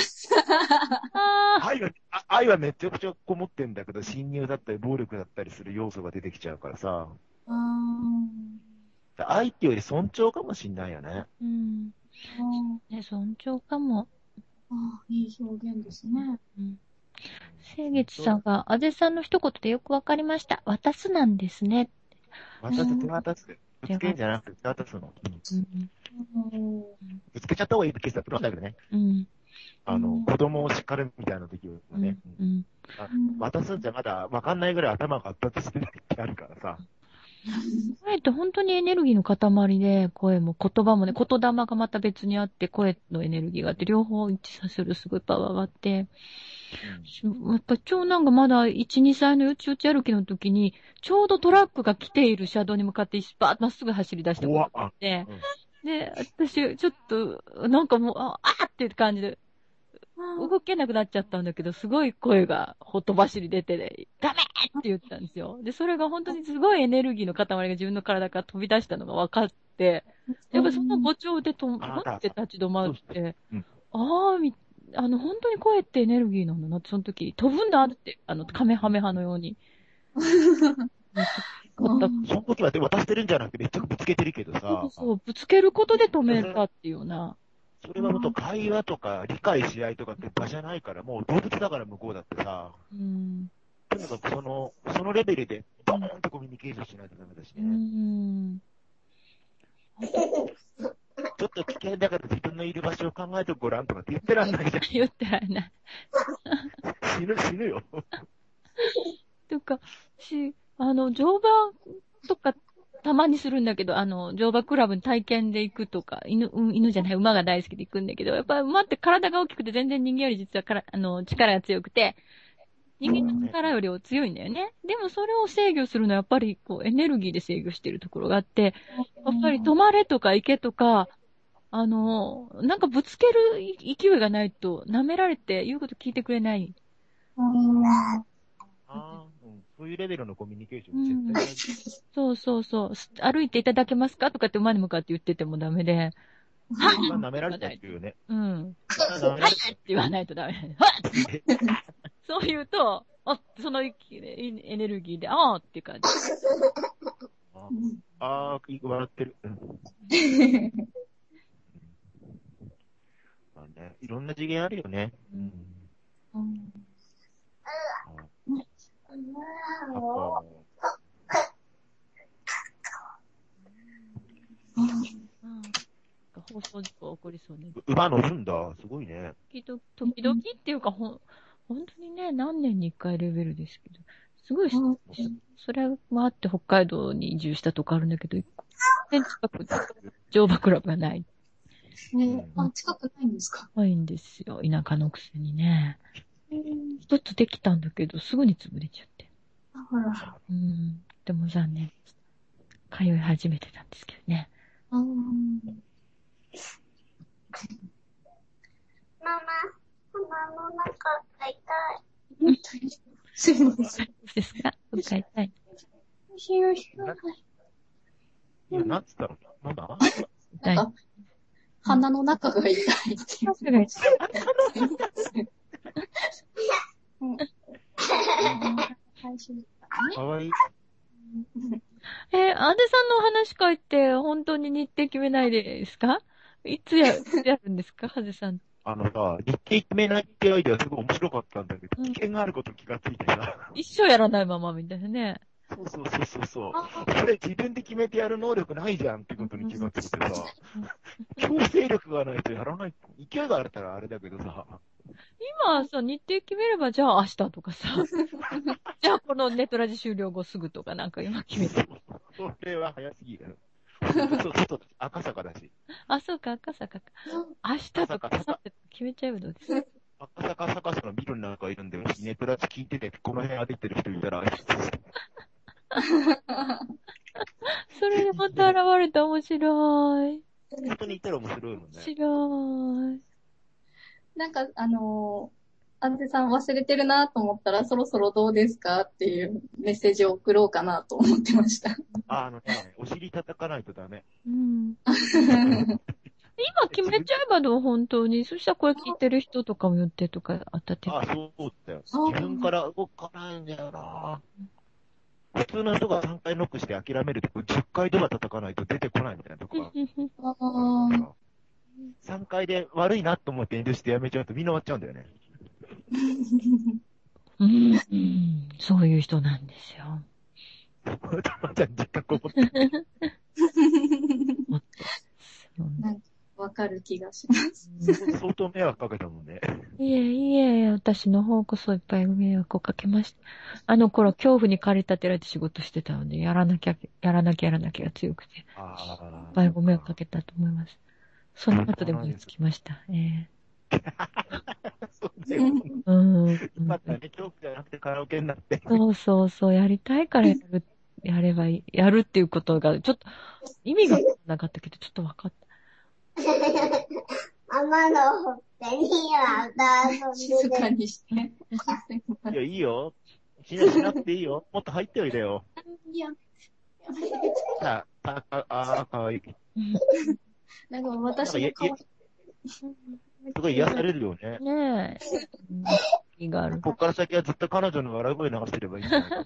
あ愛は、あ愛はめちゃくちゃこもってんだけど、侵入だったり暴力だったりする要素が出てきちゃうからさ。 あー愛っていうより尊重かもしんないよね。 ーうん。ね、尊重かも。 あー、いい表現ですね。 うん。清月さんが、あぜさんの一言でよくわかりました。渡すなんですね。 渡す、手渡す。ぶつけんじゃなくて手渡すの。うんうん。 ぶつけちゃった方がいいケースだと思うんだけどね。 うん。 あの、 うん子供を叱るみたいな時はね。 うん。 あ渡すんじゃまだわかんないぐらい頭が発達してないってあるからさ。 声って本当にエネルギーの塊で、声も言葉もね、言霊がまた別にあって、声のエネルギーがあって、両方一致させるすごいパワーがあって、やっぱ長男がまだいち、にさいのよちよち歩きの時に、ちょうどトラックが来ている車道に向かってバーッとまっすぐ走り出したことがあって、で、私、ちょっと、なんかもう、ああーっていう感じで、動けなくなっちゃったんだけど、すごい声がほとばしり出てね、ダメって言ったんですよ。で、それが本当にすごいエネルギーの塊が自分の体から飛び出したのが分かって、やっぱりその母調でと、ふって立ち止まって、ああ、み、あの、本当に声ってエネルギーなんだなって、その時、飛ぶんだって、あの、カメハメハのように。 その時は渡してるんじゃなくて、めっちゃぶつけてるけどさ。 そうそう、ぶつけることで止めたっていうような。 それはもっと会話とか理解し合いとかって場じゃないから、もう動物だから向こうだってさ。 うん。 とにかくその、そのレベルでドーンとコミュニケーションしないとダメだしね。 うん。 ちょっと危険だから自分のいる場所を考えてごらんとかって言ってらんないじゃん。 言ってられない。 死ぬ、死ぬよ。 とか、し、あの、乗馬とかたまにするんだけど、あの、乗馬クラブに体験で行くとか、犬、うん犬じゃない、馬が大好きで行くんだけど、やっぱり馬って体が大きくて全然人間より実はから、あの、力が強くて、人間の力よりは強いんだよね。でもそれを制御するのはやっぱりこうエネルギーで制御しているところがあって、やっぱり止まれとか行けとか、あの、なんかぶつける勢いがないと舐められて言うこと聞いてくれない。 ああ、うん、そういうレベルのコミュニケーション絶対大事。 そうそうそう。歩いていただけますかとかって馬に向かって言っててもダメで。 はい。舐められたっていうね。 うん。 舐められたって言わないとダメ。はっそう言うと、あ、そのエネルギーで、あーっていう感じ。 あー、笑ってる。うんまあね、いろんな次元あるよね。うん。うんあと放送事故起こりそうね。 馬乗るんだ。すごいね。 時々、時々っていうか、ほん、本当にね、何年に一回レベルですけど、すごい、それもあって北海道に移住したとこあるんだけど、全然近くに乗馬クラブがない。 ね、あ、近くないんですか？ ないんですよ、田舎のくせにね。一つできたんだけど、すぐに潰れちゃって。 あ、ほら。 うん、でも残念。通い始めてたんですけどね。 あーママ、鼻の中が痛い。 すいません。 どうですか？お帰りたい。 ひよひよ。 いや、なんつったのなんだ痛い。 なんか、鼻の中が痛いっていう。 鼻が痛い。 かわいい。 えー、アンデさんのお話会って本当に日程決めないですか？いつや、いつやるんですか、ハゼさん。 あのさ、日程決めないってアイデアすごい面白かったんだけど、危険があること気がついてさ。 一生やらないままみたいなね。 そうそうそうそうそう。それ自分で決めてやる能力ないじゃんってことに気がついてさ。強制力がないとやらない。勢いがあったらあれだけどさ。 今さ、日程決めれば、じゃあ明日とかさ。じゃあこのネットラジ終了後すぐとかなんか今決めて。 それは早すぎる。そう、そう、赤坂だし。 あ、そうか、赤坂か。明日とか明後日決めちゃえばどうですか？ 赤坂、赤坂のビルの中いるんで、もしネットラジ聞いてて、この辺歩いてる人いたら、 それでまた現れた面白い。 本当にいたら面白いもんね。 面白い。 なんか、あのあぜさん忘れてるなと思ったら、そろそろどうですかっていうメッセージを送ろうかなと思ってました。 あ、あのね、お尻叩かないとダメ。 うん。今決めちゃえばどう本当に。そしたらこれ聞いてる人とかも言ってとかあったって。 あ、そうだよ。自分から動かないんだよな。普通の人がさんかいノックして諦めると、じゅっかいドア叩かないと出てこないみたいなとこが。さんかいで悪いなと思って遠慮してやめちゃうとみんな終わっちゃうんだよね。 うん、うん、そういう人なんですよ。 たまちゃん実家こもってる。 なんかわかる気がします。 相当迷惑かけたもんね。 いえいえ、私の方こそいっぱい迷惑をかけました。あの頃恐怖に駆り立てられて仕事してたので、やらなきゃ、やらなきゃやらなきゃが強くて、いっぱいご迷惑かけたと思います。その後でも追いつきました。ええそうだよ。 うん。 またね、恐怖じゃなくてカラオケになって。 そうそうそう、やりたいからやる、やればいい。やるっていうことが、ちょっと、意味がなかったけど、ちょっと分かった。 ママのほっぺにはダー静かにして。 いや、いいよ。しなしなくていいよ。もっと入っておいでよ。 いや、 さあ、あ、あ、かわいい。 なんか私の顔すごい癒されるよね。 ねえ。意がある。 こっから先はずっと彼女の笑い声流してればいいんじゃないかって。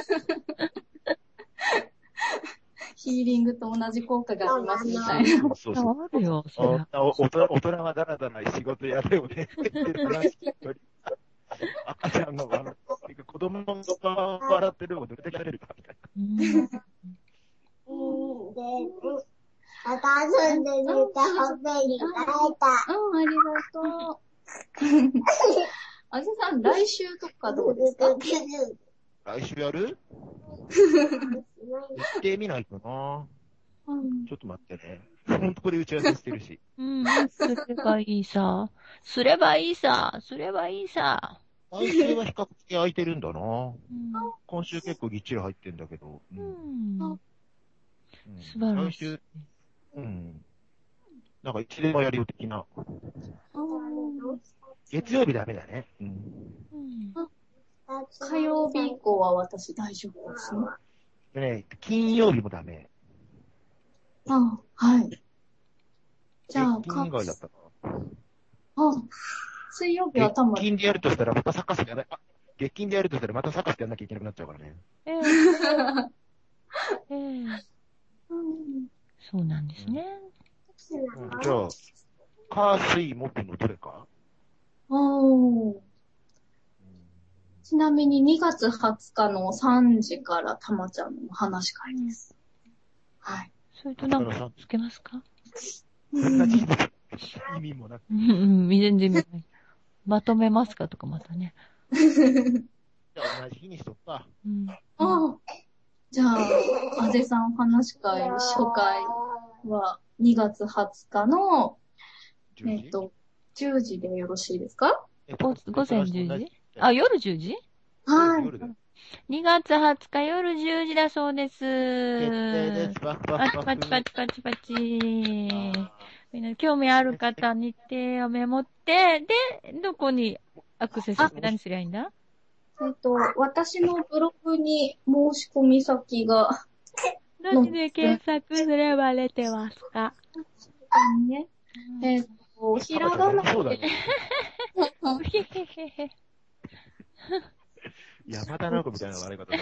ヒーリングと同じ効果がありますみたいな。 そうそうそう。 あるよ、それ。 大人はだらだら仕事やれよねって言ってる話聞いて赤ちゃんが笑って、子供が笑ってるのもどれだけやれるかみたいな。 うん。で、私んで寝たほっぺに泣いた。 うん、ありがとう。あずさん、来週とかどうですか？ 来週やる？日程見ないとな、うん、ちょっと待ってね。ほんとこで打ち合わせしてるし。 うん、すればいいさ。すればいいさ。すればいいさ。 来週は比較的空いてるんだな、うん、今週結構ぎっちり入ってんだけど。うん。うん、 素晴らしい。 来週、うん。なんかいつでもやるよ的な。月曜日ダメだね。うん。 うん火曜日以降は私大丈夫ですね。 でね、金曜日もダメ。 あ、はい。じゃあ、 金以外だったかな。 あ、水曜日はたま月金でやるとしたらまたサカスやら、あ、月金でやるとしたらまたサカスやんなきゃいけなくなっちゃうからね。 ええー。えーうん、そうなんですね。 うん、じゃあ、火水木のどれか？ おー。ちなみににがつはつかのさんじからたまちゃんの話し会です。うん、はい。 それと何かつけますか？ そんな意味もなく。 うん、全然意味ない。まとめますかとかまたね。 じゃあ同じ日にしとくか。 うん。ああ。じゃあ、あぜさん話し会初回はにがつはつかの、えっと、じゅうじでよろしいですか？ 午前じゅうじ？あ、夜じゅうじ？ はい。 にがつはつか夜じゅうじだそうです。 決定です。パチパチパチパチパチパチ。みんな興味ある方、日程をメモって、で、どこにアクセスして何すりゃいいんだ？ えっと、私のブログに申し込み先が。 何で検索すれば出てますか？ ね、えっと、ひらがなで。 山田直子みたいな笑い方だった。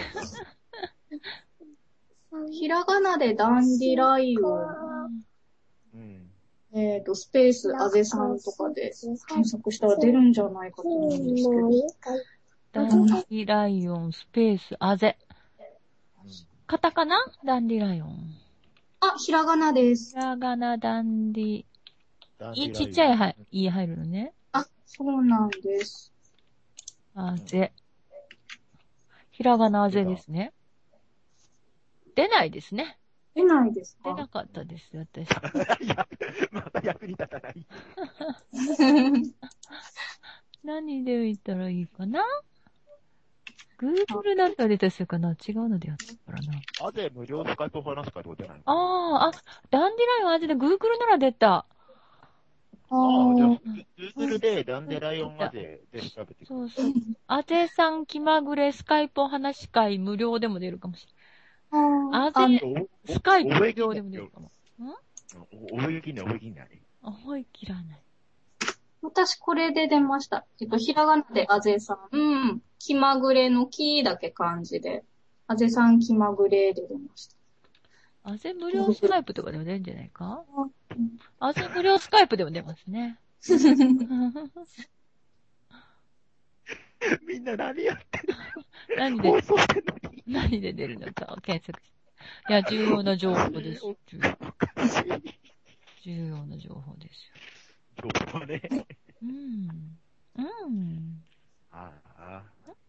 ひらがなでダンディライオン。うん、えっと、スペース、あぜさんとかで検索したら出るんじゃないかと思うんですけど。 ダンディライオン、スペース、あぜ。カタカナ？ダンディライオン。 あ、ひらがなです。 ひらがな、ダンディ。い、ちっちゃい、はい、い入るのね。 あ、そうなんです。 あぜ。ひらがなあぜですね。出ないですね。 出ないですか？ 出なかったです、私。 また役に立たない。 何で言ったらいいかな？ Google だったら出たりするかな？違うのでやったからな。 あぜ無料スカイプ話すかってことじゃないの？ ああ、あ、ダンディライオンあぜで Google なら出た。 ああ、じゃあ、Google でダンデライオンまでで調べてくる。 そうそう。あぜさん気まぐれスカイプお話し会無料でも出るかもしれない。あぜ、スカイプ無料でも出るかも。ん覚えきんない、覚えきんない。 覚えきらない。 私これで出ました。えっと、ひらがなであぜさん。うん。気まぐれの気だけ漢字で。あぜさん気まぐれで出ました。 あぜ無料スカイプとかでも出るんじゃないか？あぜ無料スカイプでも出ますね。 みんな何やってる何で、 放送してんのに何で出るのかを検索して。いや、重要な情報です。重要な情報ですよ。情報ね。 うん。うん。 ああ。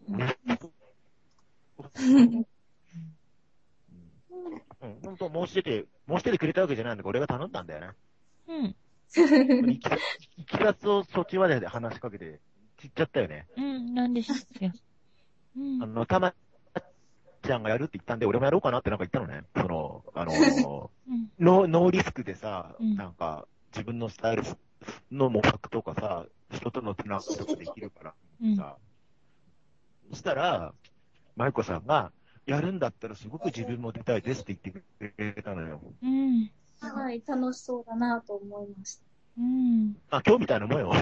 うん、本当申し出て、申し出てくれたわけじゃないんだけど、俺が頼んだんだよね。 うん。 いきさつをそっちまで話しかけて、散っちゃったよね。 うん、なんでしょうよ。うん。 あの、たまちゃんがやるって言ったんで、俺もやろうかなってなんか言ったのね。その、あのーうん、ノー、ノーリスクでさ、うん、なんか、自分のスタイルの模索とかさ、人とのつながりとかできるから、うん、さ。そしたら、舞子さんが、やるんだったらすごく自分も出たいですって言ってくれたのよ。 うん。 はい、楽しそうだなと思いました。 うん。 あ、今日みたいなもんよ。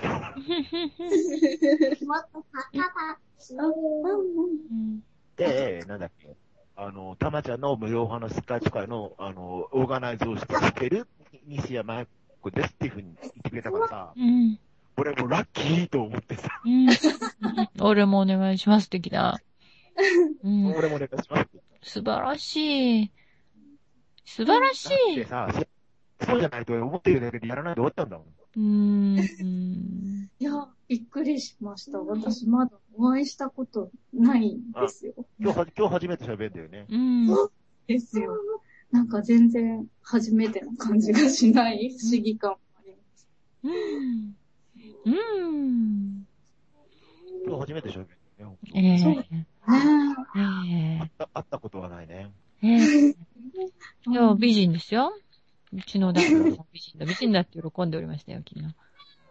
で、なんだっけ、あの、たまちゃんの無料派のスカイプ会の、あの、オーガナイズをしてる西山舞子ですっていうふうに言ってくれたからさ、うん、俺もラッキーと思ってさ。 うん、俺もお願いします、的な。 うん、俺もお願いします。 素晴らしい。素晴らしい。 だってさ、そうじゃないと思ってるだけでやらないで終わったんだもん。 うーん。いや、びっくりしました。私まだお会いしたことないんですよ。 今日は、今日初めて喋るんだよね。 うん。 そうですよ。なんか全然初めてな感じがしない不思議感もあります。 うん。うん。 今日初めて喋るんだよね。 ええー。そうねええ。会ったことはないね。 ええー。いや、美人ですよ。うちの旦那も美人だ。美人だって喜んでおりましたよ、昨日。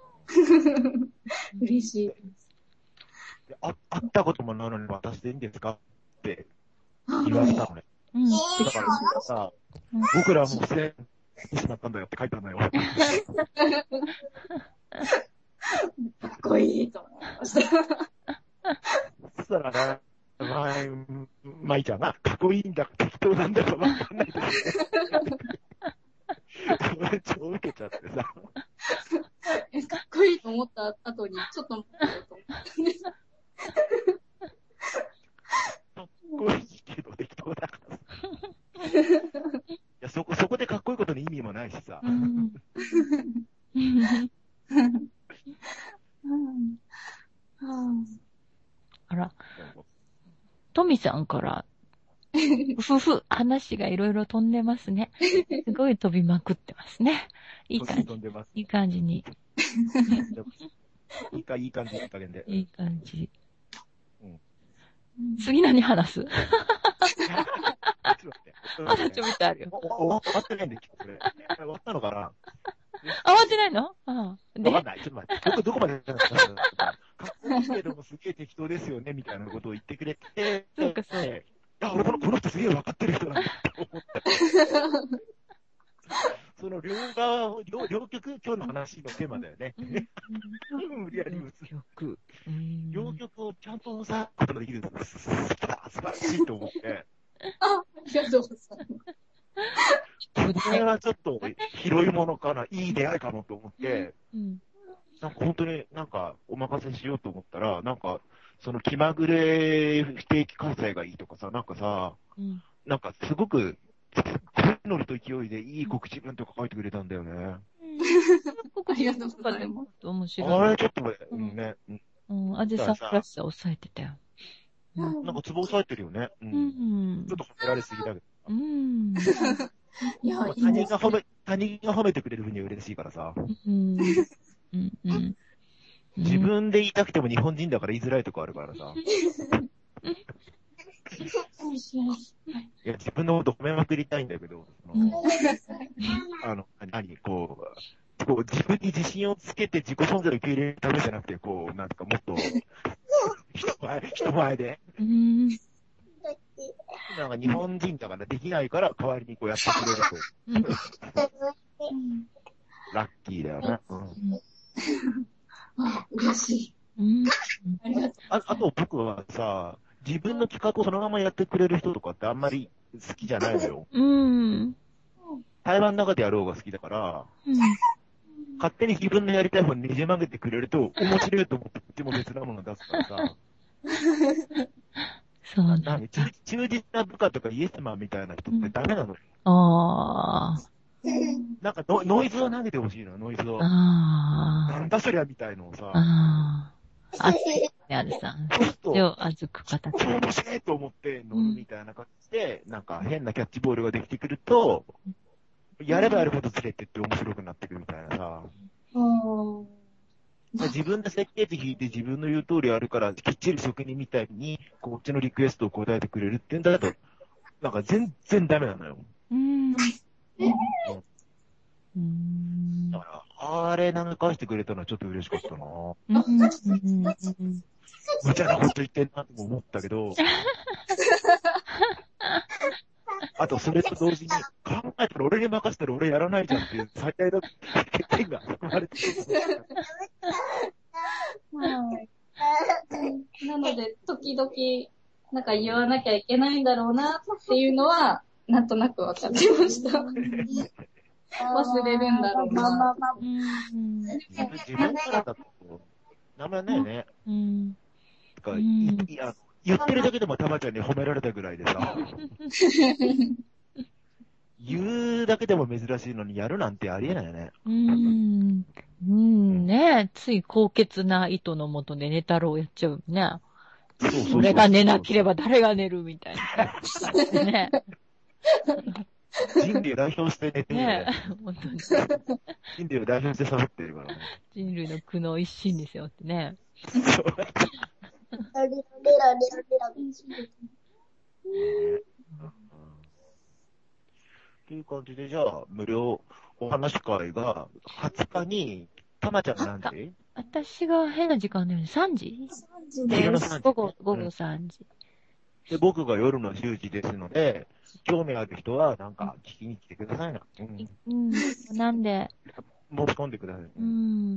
嬉しいです。 あ、会ったこともないのに私でいいんですかって言われたのね。 うん。だからさ、うん、僕らはもう不正にしまったんだよって書いたんだよ。 かっこいいと思いました。 そしたらね、まい、まいちゃんが、かっこいいんだか適当なんだかわかんないですね。超受けちゃってさ。 かっこいいと思った後に、ちょっと待ってよと思ったんです。 かっこいいけど適当だからさ。いや、そこ、そこでかっこいいことに意味もないしさ。うんあら、トミさんから、ふふ、話がいろいろ飛んでますね。すごい飛びまくってますね。いい感じ。いい感じに。 いいか、いい感じ、いい加減で。 いい感じ。うん、次何話すまだちょびっとあるよ。 終わってないんで、これ。終わったのかなあ、終わってないのああ。 わかんない。ちょっと待って。どこ、どこまでかっこいいけどもすげえ適当ですよね、みたいなことを言ってくれて。 そうか、そう。 いや、俺この、この人すげえ分かってる人なんだって思った。その両側、両、両極、今日の話のテーマだよね。無理やり打つ。 両極。 両極をちゃんと抑えることができる。素晴らしいと思って。 あ、ありがとうございます。 これはちょっと広いものかな、いい出会いかもと思って、うん、なんか本当になんかお任せしようと思ったら、なんかその気まぐれ不定期開催がいいとかさ、なんかさ、うん、なんかすごく、乗ると勢いでいい告知文とか書いてくれたんだよね。うん、 ありがとうございます。 面白い。 あれちょっとね、うん、 うん、あじさんらしさ抑えてたよ。 うん、なんかツボ抑えてるよね。うん。うん、ちょっと褒められすぎだけど。うん。いや、他人が褒め、他人が褒めてくれるふうに嬉しいからさ。うんうんうん、自分で言いたくても日本人だから言いづらいとこあるからさ。いや、自分のこと褒めまくりたいんだけど、そのあの、何、こう、 こう、自分に自信をつけて自己存在を受け入れるためじゃなくて、こう、なんかもっと、人前、人前で。 うん。 なんか日本人だからできないから代わりにこうやってくれると。ラッキーだよね。うん。 あ、嬉しい。 うん。 ありがとう。 あ、あと僕はさ、自分の企画をそのままやってくれる人とかってあんまり好きじゃないのよ。 うん。 対話の中でやろうが好きだから、 うん。 勝手に自分のやりたいものにねじ曲げてくれると、面白いと思ってこっちも別なものを出すからさ。 そうなんだ。 何忠忠実な部下とかイエスマンみたいな人ってダメなのよ。 ああ。 なんかノノイズを投げてほしいのよ、ノイズを。 ああ。 なんだそりゃみたいのをさ。 ああ。あついね、あるさん。手を預く形。 超面白いと思って乗るみたいな感じで、うん、なんか変なキャッチボールができてくると、やればやるほどずれてって面白くなってくるみたいなさ。 うん自分で設計図引いて自分の言う通りやるから、きっちり職人みたいに、こっちのリクエストを答えてくれるってんだと、なんか全然ダメなのよ。 うん。 うん。だから、あれ流してくれたのはちょっと嬉しかったな。 うん。 無茶なこと言ってんなとも思ったけど、あとそれと同時に、考えたら俺に任せたら俺やらないじゃんっていう最大の欠点が含まれてる。 なので、時々、なんか言わなきゃいけないんだろうなっていうのは、なんとなく分かってました。忘れるんだろうな。 自分からだと、名前ないね。 うん。 かいや言ってるだけでもたまちゃんに褒められたぐらいでさ、言うだけでも珍しいのにやるなんてありえないよね。 うん。うんね。つい高潔な意図のもとで寝太郎やっちゃうね。 そうそうそう。 俺が寝なければ誰が寝るみたいな。ね。 人類を代表して寝てるよね。 本当に。 人類を代表して喋ってるからね。 人類の苦悩一心ですよってね。 そう。っていう感じで、じゃあ、無料お話し会がはつかに、たまちゃんが何時？ 私が変な時間だよね。さんじ ?さん 時です。午後、午後さんじ、 うん。で、僕が夜のじゅうじですので、興味ある人はなんか聞きに来てくださいな。 うん。うん、なんで申し込んでください。 うん。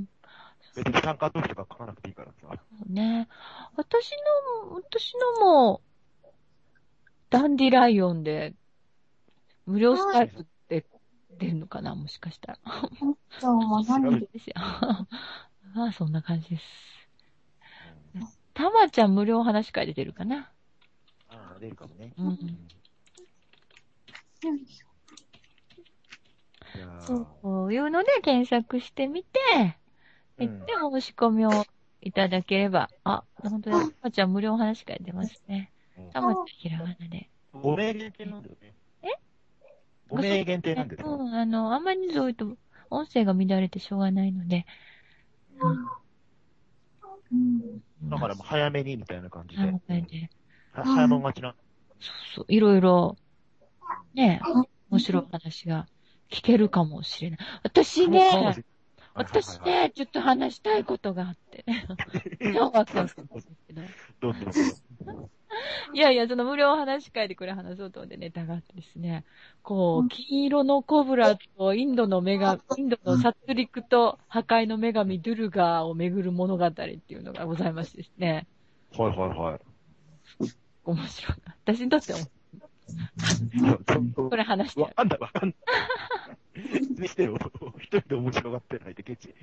別に参加登記とか書かなくていいからさ。 ね。私の、私のも、ダンディライオンで、無料スタイルって出るのかなもしかしたら。 そう、何ですよ。ああ、そんな感じです。たまちゃん無料話し会で出るかな。 ああ、出るかもね。 うん。そういうので検索してみて、で、申し込みをいただければ、あ、本当だ、たまちゃん無料話し会出ますね。たまちゃんひらがなで。 ご名限定なんだよね。え ?ご 名限定なんですか？ うん、あの、あんまり多いと音声が乱れてしょうがないので。 うん。だからもう早めにみたいな感じで。 早めで。 早めがちな。そうそう、いろいろ、ね、面白い話が聞けるかもしれない。私ね、私ね、ちょっと話したいことがあってね。ワクワクするんですけど。 どうぞ。 いやいや、その無料話し会でこれ話そうと思ってネタがあってですね。こう、金色のコブラとインドの女神、インドの殺戮と破壊の女神ドゥルガーを巡る物語っていうのがございましてですね。 はいはいはい。 面白い。私にとってはこれ話してわかんないわかんない。にしてよ。一人で面白がってないでケチ。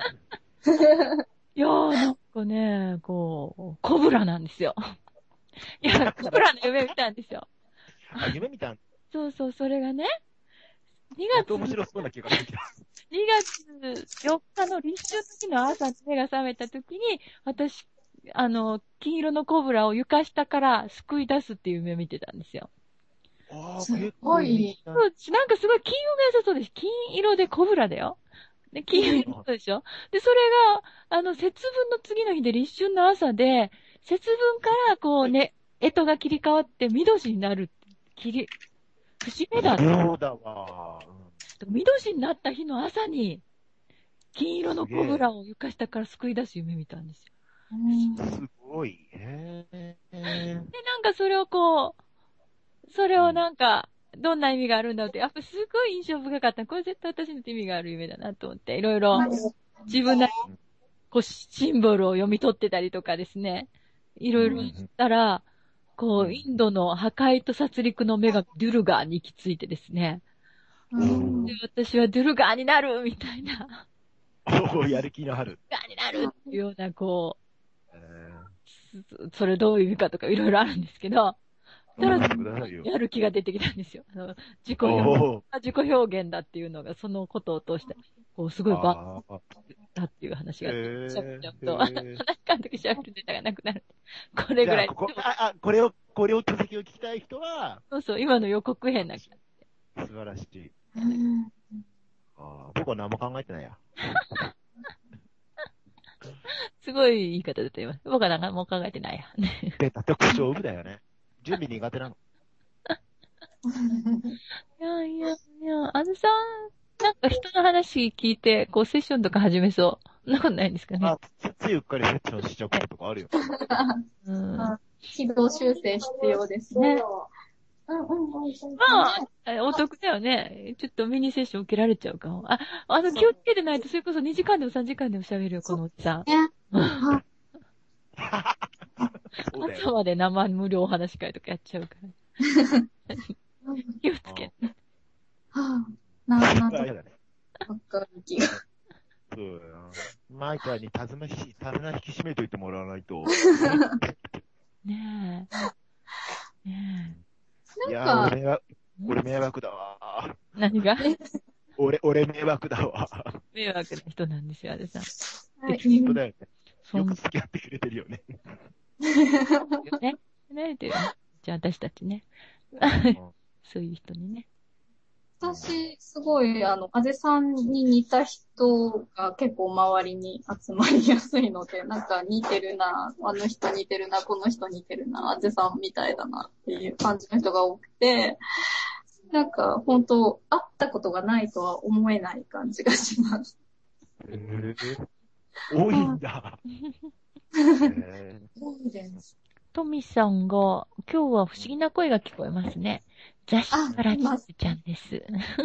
いやー、なんかね、こう、コブラなんですよ。いや、コブラの夢見たんですよ。 あ、夢見たん？ そうそう、それがね、にがつ、 面白そうな気がしてきた。 にがつよっかの立春の日の朝、目が覚めた時に、私、あの、金色のコブラを床下から救い出すっていう夢見てたんですよ。 ああ、結構いい。 そう、なんかすごい金色が良さそうです。金色でコブラだよ。で、金色でしょ。で、それが、あの、節分の次の日で立春の朝で、節分からこうね、干支が切り替わって緑になる。切り、節目だった。 そうだわ。 緑になった日の朝に、 金色のコブラを床下から救い出す夢見たんですよ。 すごい。へえ。 で、なんかそれをこう、それをなんか、どんな意味があるんだろうって、やっぱすごい印象深かった。これ絶対私の意味がある夢だなと思って、いろいろ自分なりにこうシンボルを読み取ってたりとかですね。いろいろしたら、こう、インドの破壊と殺戮の目がドゥルガーに行き着いてですね。で、私はドゥルガーになるみたいな。 おー、やる気のある。 ドゥルガーになるっていうような、こう、それどういう意味かとかいろいろあるんですけど、ただ、やる気が出てきたんですよ。あの自己表現、自己表現だっていうのが、そのことを通して、こう、すごいバッだっていう話があって、喋っちゃうと、話監督喋るネタがなくなる。これぐらい。 ここああ、これを、これを続きを聞きたい人は、 そうそう、今の予告編だけ。 素晴らしい。あ僕は何も考えてないや。 すごい言い方だと言います。僕は何も考えてないや。 出た特徴部だよね。準備苦手なの。 いやいやいや、あずさん、なんか人の話聞いて、こうセッションとか始めそう。そんなことないんですかね。 あ、つ、ついうっかりセッションしちゃうこととかあるよ。 うん。軌道修正必要ですね。うんうんうん。 まあ、お得だよね。ちょっとミニセッション受けられちゃうかも。あ、あの、気をつけてないと、それこそにじかんでもさんじかんでも喋るよ、このおっさん。 ね。 朝まで生無料お話し会とかやっちゃうから。気をつけて。 はぁ。な、なんとか。わかる気が。 そうやな。前からに手綱引き、手綱引き締めといてもらわないと。 ねえ。ねえ。いや、俺迷惑、俺迷惑だわ。 何が俺、俺迷惑だわ。 迷惑な人なんですよ、あれさん。 はい。 本当だよね。よく付き合ってくれてるよね。 ね。ねえ、じゃあ私たちね。そういう人にね。 私、すごい、あの、あぜさんに似た人が結構周りに集まりやすいので、なんか似てるな、あの人似てるな、この人似てるな、あぜさんみたいだなっていう感じの人が多くて、なんか本当、会ったことがないとは思えない感じがします。 へぇ、多いんだ。 へ多いです。 トミさんが、今日は不思議な声が聞こえますね。雑誌からちつちゃんです。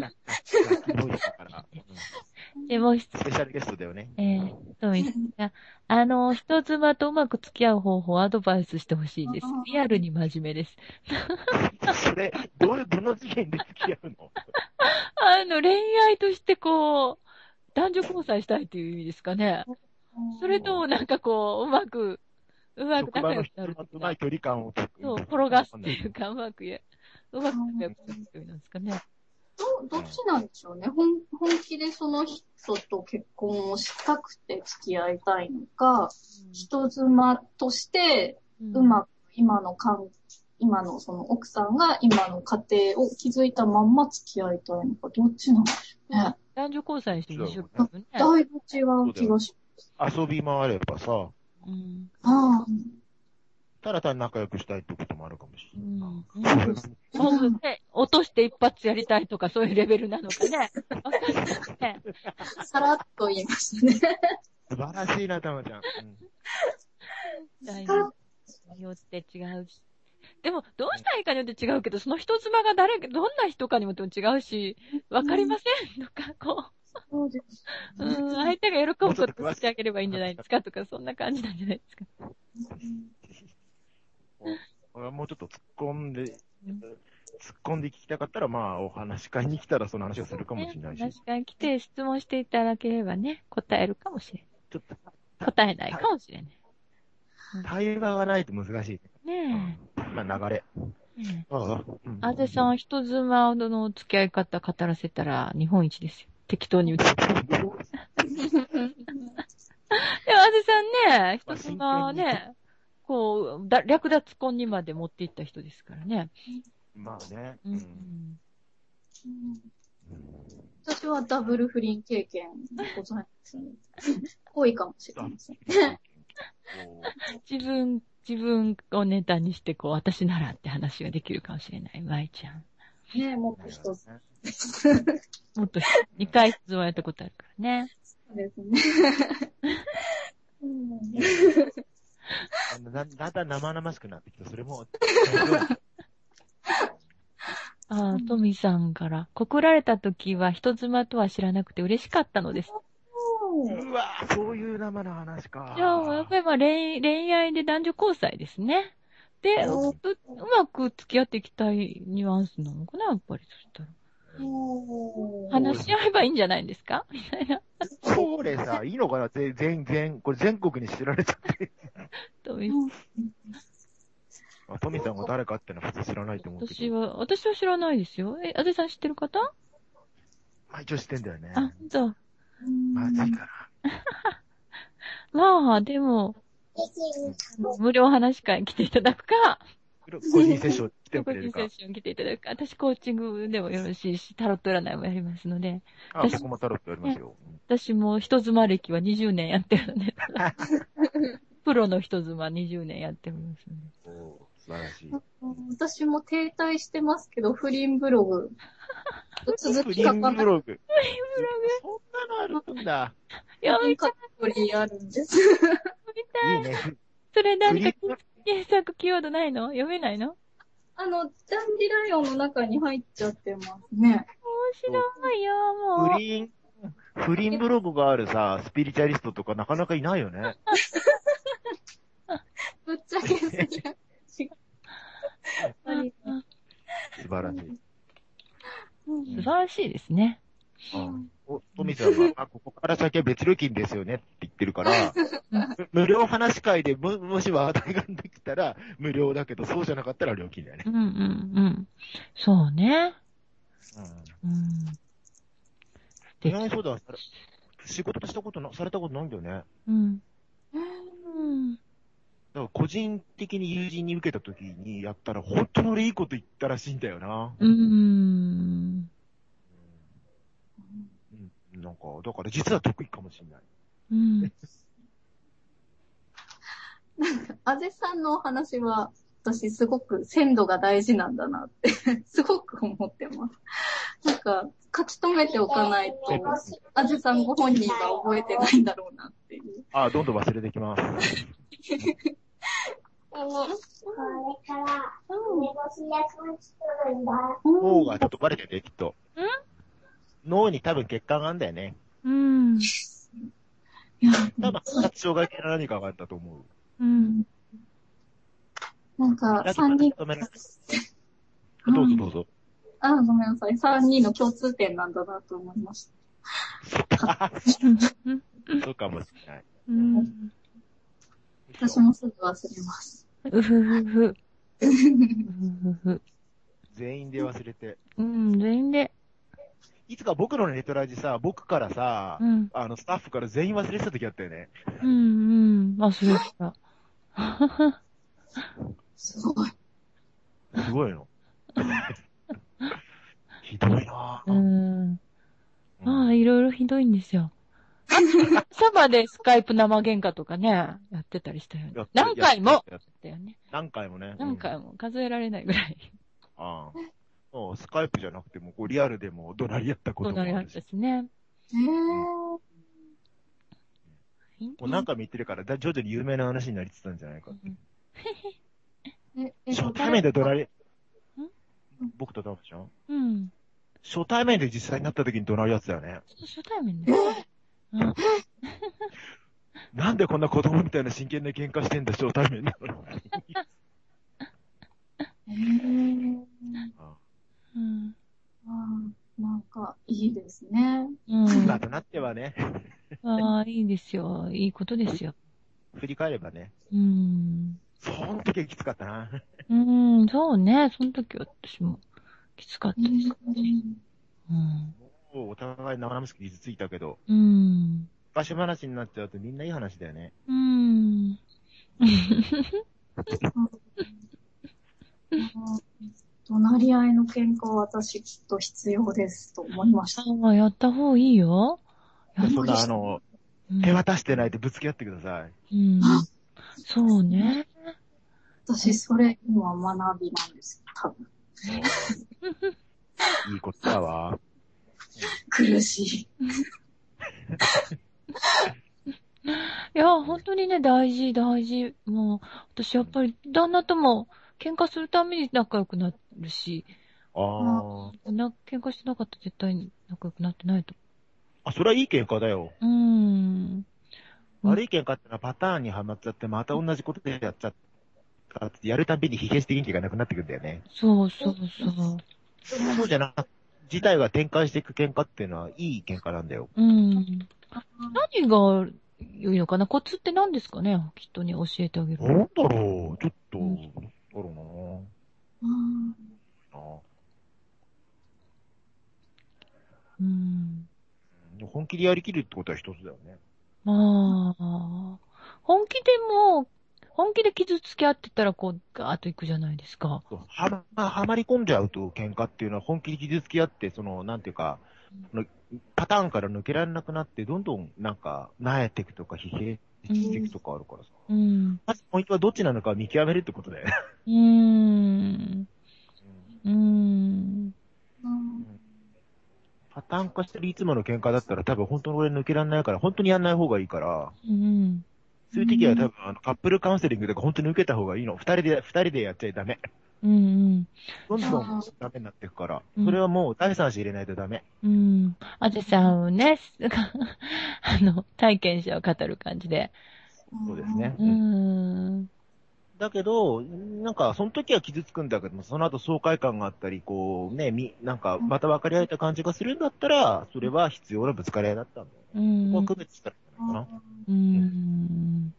で、もう一つ。 スペシャルゲストだよね。 えー、トミさんが、あの、人妻とうまく付き合う方法をアドバイスしてほしいです。リアルに真面目です。 それ、どう、どの次元で付き合うのあの、恋愛としてこう、男女交際したいという意味ですかね。それともなんかこう、うまく、うまく仲良くなるとか。 うまい距離感をそう、転がすっていうか、うまく言え、うまく仲良くするっていうなんですかね。 ど、どっちなんでしょうね。本、本気でその人と結婚をしたくて付き合いたいのか、うん、人妻として、うまく今の関、今のその奥さんが今の家庭を築いたまんま付き合いたいのか、どっちなんでしょうね。 男女交際してるでしょ、 ね。だいぶ違う気がします。遊び回ればさ、 うん、 ああ。 ただ単に仲良くしたいってこともあるかもしれない。 うん。そうですね。落として一発やりたいとかそういうレベルなのかね。わかんないね。 さらっと言いましたね。 素晴らしいな、たまちゃん。 大変によって違うし。でも、どうしたらいいかによって違うけど、その人妻が誰、どんな人かにも違うし、わかりませんとか、こう。 そうです。 うん、相手が喜ぶことしてあげればいいんじゃないですかとか、そんな感じなんじゃないですか。 俺はもうちょっと突っ込んで、うん、突っ込んで聞きたかったら、まあ、お話し会に来たらその話をするかもしれないし。 お話し会に来て質問していただければね、答えるかもしれない。 ちょっと答えないかもしれない。 対話がないと難しい。 ねえ。 うん、まあ、流れ。ねえ。ああ。うん、 あぜさん、人妻の付き合い方語らせたら日本一ですよ。適当に言って。でも、あぜさんね、人妻ね、こう、だ略奪婚にまで持っていった人ですからね。 まあね。 うん。うんうん、私はダブル不倫経験ございますね。多いかもしれません。 自分、自分をネタにして、こう、私ならって話ができるかもしれない、舞ちゃん。 ねえ、もっと一つ。 もっと、二回質問やったことあるからね。 ですね。 だ, だんだん生々しくなってきた。それも、 ああ、トミさんから、告られた時は人妻とは知らなくて嬉しかったのです。 うわぁ、そういう生の話か。 じゃあ、やっぱりまあ恋、恋愛で男女交際ですね。で、う, うまく付き合っていきたいニュアンスなのかな、やっぱりそしたら。話し合えばいいんじゃないんですかみたいな。 それさ、いいのかな全然、これ全国に知られちゃって。 トミさん。 あ、トミさんが誰かってのは普通知らないと思うけど。 私は、私は知らないですよ。え、あぜさん知ってる方？ まあ一応知ってんだよね。 あ、ほんと。 まずいかな。まあ、でも、無料話し会来ていただくか、 個人セッション来てくれるか。 個人セッション来ていただくか、私コーチングでもよろしいし、タロット占いもやりますので。 あ、僕もタロットやりますよ。 私も人妻歴はにじゅうねんやってるので。プロの人妻にじゅうねんやってますので。 お素晴らしい。 私も停滞してますけど、不倫ブログ。 続き書かない。不倫ブログ。不倫ブログ。そんなのあるんだ。 読みカテゴリーあるんです。 読みたい。いいね。それ何か検索キーワードないの？読めないの？ あの、ジャンディライオンの中に入っちゃってますね。面白いよ、もう。 不倫、不倫ブログがあるさ、スピリチャリストとかなかなかいないよね。 ぶっちゃけすぎる。 素晴らしい。 素晴らしいですね。 お、トミさんが、あ、ここから先は別料金ですよねって言ってるから、無料話し会でも、もし話題ができたら無料だけど、そうじゃなかったら料金だよね。 うんうんうん。そうね。うん。うん。 恋愛相談仕事としたことな、されたことないんだよね。 うん。うん。 だから個人的に友人に受けた時にやったら、本当に俺いいこと言ったらしいんだよな。 うーん。 うん、なんか、だから実は得意かもしれない。 うん。 なんか、あぜさんのお話は、私すごく鮮度が大事なんだなってすごく思ってます。なんか、書き留めておかないと、あぜさんご本人が覚えてないんだろうなっていう。 ああ、どんどん忘れてきます。 これから、梅干し焼き作るんだ。 脳がちょっとバレてて、きっと。ん脳に多分血管があるんだよね。 うん。いや、多分、発達障害系の何かがあったと思う。 うん。 なんか、三人。 どうぞどうぞ。 あ、ごめんなさい。三人の共通点なんだなと思いました。 そうかもしれない。 うん。 私もすぐ忘れます。 うふふふ。 全員で忘れて。 うん、全員で。 いつか僕のネトラジさ、僕からさ、うん、あの、スタッフから全員忘れてた時あったよね。 うん、うん、忘れてた。 すごい。 すごいの。ひどいなぁ。 うん。ああ、いろいろひどいんですよ。朝までスカイプ生喧嘩とかね、やってたりしたよね。何回もやったよね。 何回もね。 何回も数えられないぐらい。 ああ。もうスカイプじゃなくても、こうリアルでも怒鳴り合ったこともあるし。怒鳴り合ったしね。 へぇー。もう何回も言ってるから、徐々に有名な話になりつつなんじゃないか。初対面で怒鳴り、僕とタムちゃんうん。初対面で実際になった時に怒鳴るやつだよね。 初対面で、うん、 なんでこんな子供みたいな真剣な喧嘩してんだ、初対面なのに。 へぇー。うん。あ、なんか、いいですね。 うん。 今となってはね。 ああ、いいですよ。いいことですよ。 振り返ればね。 うん。 その時はきつかったな。 うん、そうね。その時は私もきつかったですね。うん。 もうお互い生々しく傷ついたけど。 うん。 昔話になっちゃうとみんないい話だよね。 うん。 怒鳴り合いの喧嘩は私きっと必要ですと思いました。 ああ、やった方がいいよ。 そんなあの、うん、手渡してないでぶつけ合ってください。うん。そうね。 私、それ今学びなんですよ、多分。 いいことだわ。 苦しい。 本当にね、大事、大事。もう、私やっぱり、旦那とも喧嘩するために仲良くなるし、 ああ。 な、喧嘩してなかったら絶対に仲良くなってないと。 あ、それはいい喧嘩だよ。 うーん。 悪い喧嘩ってのはパターンにはまっちゃって、また同じことでやっちゃったって、やるたびに疲弊して元気がなくなってくんだよね。 そうそうそう。 そうじゃなく、事態が展開していく喧嘩っていうのは、いい喧嘩なんだよ。 うん。何が良いのかな、コツって何ですかね、人に教えてあげる。 なんだろう、ちょっと、 うんなんだろうん。 うな。 うん。 本気でやりきるってことは一つだよね。 まあ、本気でも、本気で傷つけ合ってたら、こう、ガーッといくじゃないですか。 そうはま、はまり込んじゃうと喧嘩っていうのは本気で傷つき合って、その、なんていうか、のパターンから抜けられなくなって、どんどんなんか、なえていくとか、疲弊していくとかあるからさ。 うん。 まずポイントはどっちなのか見極めるってことだよね。 うーん。うーん。 パターン化してるいつもの喧嘩だったら多分本当に俺抜けられないから、本当にやんない方がいいから、 うん。 そういう時は多分あのカップルカウンセリングとか本当に受けた方がいいの。二人で、二人でやっちゃダメ。 うん。 どんどんダメになっていくから。 うんそれはもう第三者入れないとダメ。 うん。あずさんをね、あの、体験者を語る感じで。 そうですね。 うーん。 だけど、なんか、その時は傷つくんだけども、その後爽快感があったり、こう、ね、み、なんか、また分かり合えた感じがするんだったら、それは必要なぶつかり合いだったんだよね。 うん。 そこは区別したらいいのかな。 うーん。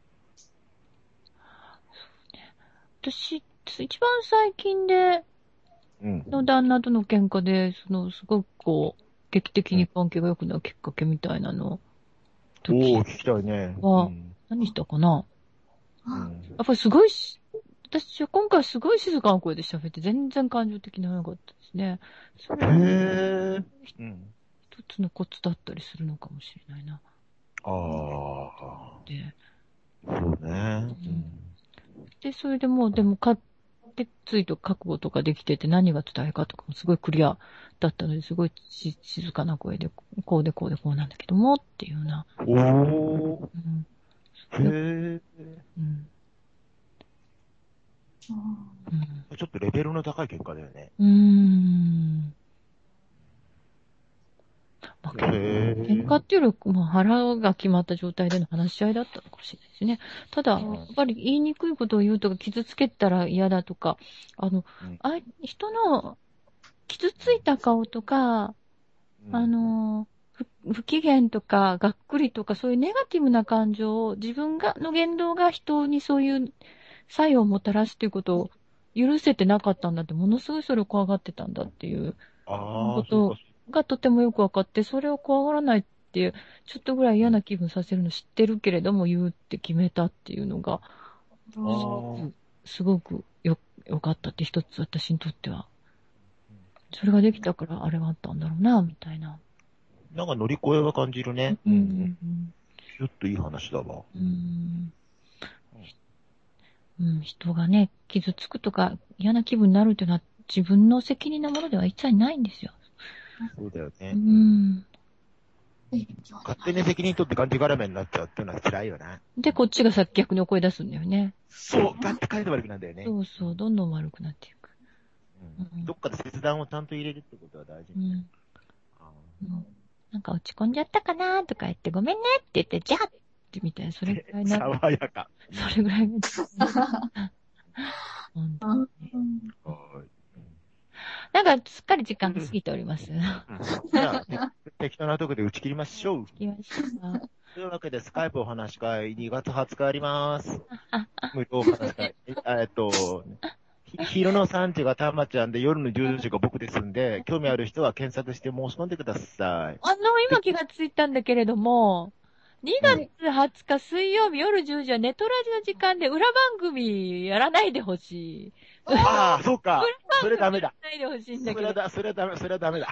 私、一番最近で、 うん。 の旦那との喧嘩で、その、すごくこう、劇的に関係が良くなるきっかけみたいなの、 おー、聞きたいね。 はうん何したかな、 うんやっぱりすごいし、私は今回すごい静かな声で喋って全然感情的にならなかったですね。それへはー。うん。 一つのコツだったりするのかもしれないな。 ああ。 で、 そうね。 で、それでもう、でもか、で、ついと覚悟とかできてて何が伝えかとかもすごいクリアだったので、すごいし静かな声で、こうでこうでこうなんだけども、っていうような。 うん。おー。 うんへー。 うんちょっとレベルの高い結果だよね。 うん。うーん。まあ、 へー。 喧嘩っていうより、まあ、腹が決まった状態での話し合いだったのかもしれないですね。ただ、やっぱり言いにくいことを言うとか、傷つけたら嫌だとか、あの、 うんあ人の傷ついた顔とか、 うんあの、不不機嫌とか、がっくりとか、そういうネガティブな感情を、自分が、の言動が人にそういう作用をもたらすということを許せてなかったんだって、ものすごいそれを怖がってたんだっていうああ、そことうか。 がとてもよくわかって、それを怖がらないっていう、ちょっとぐらい嫌な気分させるの知ってるけれども言うって決めたっていうのが、 あーすごくよ、よかったって一つ私にとっては。それができたからあれがあったんだろうな、みたいな。 なんか乗り越えは感じるね。 ううん。 ん。 ちょっといい話だわ。 うん。うん、人がね、傷つくとか嫌な気分になるっていうのは自分の責任なものでは一切ないんですよ。 そうだよね。 うん。 勝手に責任取って感じがらめになっちゃうっていうのは辛いよな。 で、こっちがさ逆にお声出すんだよね。 そう。だって帰って悪くなんだよね。 そうそう、どんどん悪くなっていく。 うん。どっかで切断をちゃんと入れるってことは大事。 うん。 あうんなんか落ち込んじゃったかなとか言って、ごめんねって言って、じゃあってみたいな、それぐらいーな、 爽やか。 それぐらいが、本当にはいなんか、すっかり時間が過ぎております。 うんじゃあ、て適当なところで打ち切りましょう。 行きましょう。 というわけで、スカイプお話し会にがつはつかあります。無料お話し会。ええっと、ひ昼のさんじがたまちゃんで夜のじゅうじが僕ですんで、興味ある人は検索して申し込んでください。 あの、今気がついたんだけれども、にがつはつか水曜日夜じゅうじはネトラジの時間で裏番組やらないでほしい。 ああ、そうか。それダメだ。 やらないでほしいんだけど。 それだ、それはダメ、それはダメだ。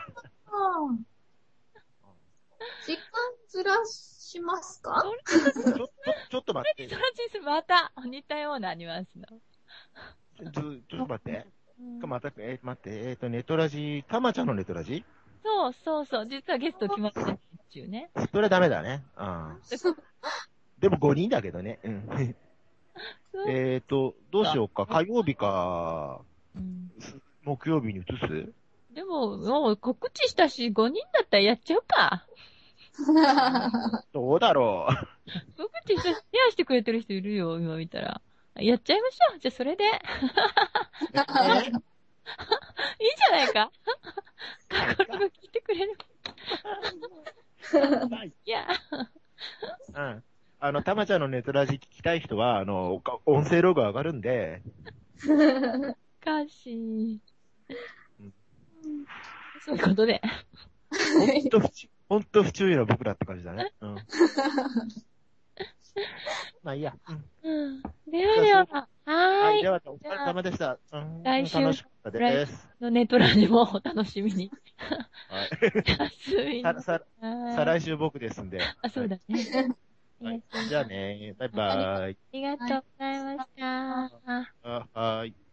時間ずらしますか？ ちょ、ちょ、ちょっと待って。 そのチーズまた似たようなニュアンスの。 ちょ、ちょっと待って。 うんまた、えー待って、えっ、と、ネトラジ、たまちゃんのネトラジそうそうそう。実はゲスト決まってない中ね。 それダメだね。うん。 でもごにんだけどね。うん。えっと、どうしようか。火曜日か、うん、木曜日に移す？ でも、もう告知したし、ごにんだったらやっちゃうか。 どうだろう。 告知したし、シェアしてくれてる人いるよ、今見たら。やっちゃいましょう。じゃあ、それで。いいじゃないか。心が聞いてくれる。いや。 うん。あの、たまちゃんのネトラジ聞きたい人は、あの、音声ログ上がるんで。 かしい。うん、そういうことで。 ほんと不注、ほんと不注意な僕らって感じだね。うん。まあいいや。 うん。ではでは、はーい。 はい、では、お疲れ様でした。うん、 来週楽しかったです。 のネトラジもお楽しみに。 はい。 休みに。 さ、さ、再来週僕ですんで。 あ、そうだね。 はい、じゃあね、バイバイ。 ありがとうございました。 あ、はい。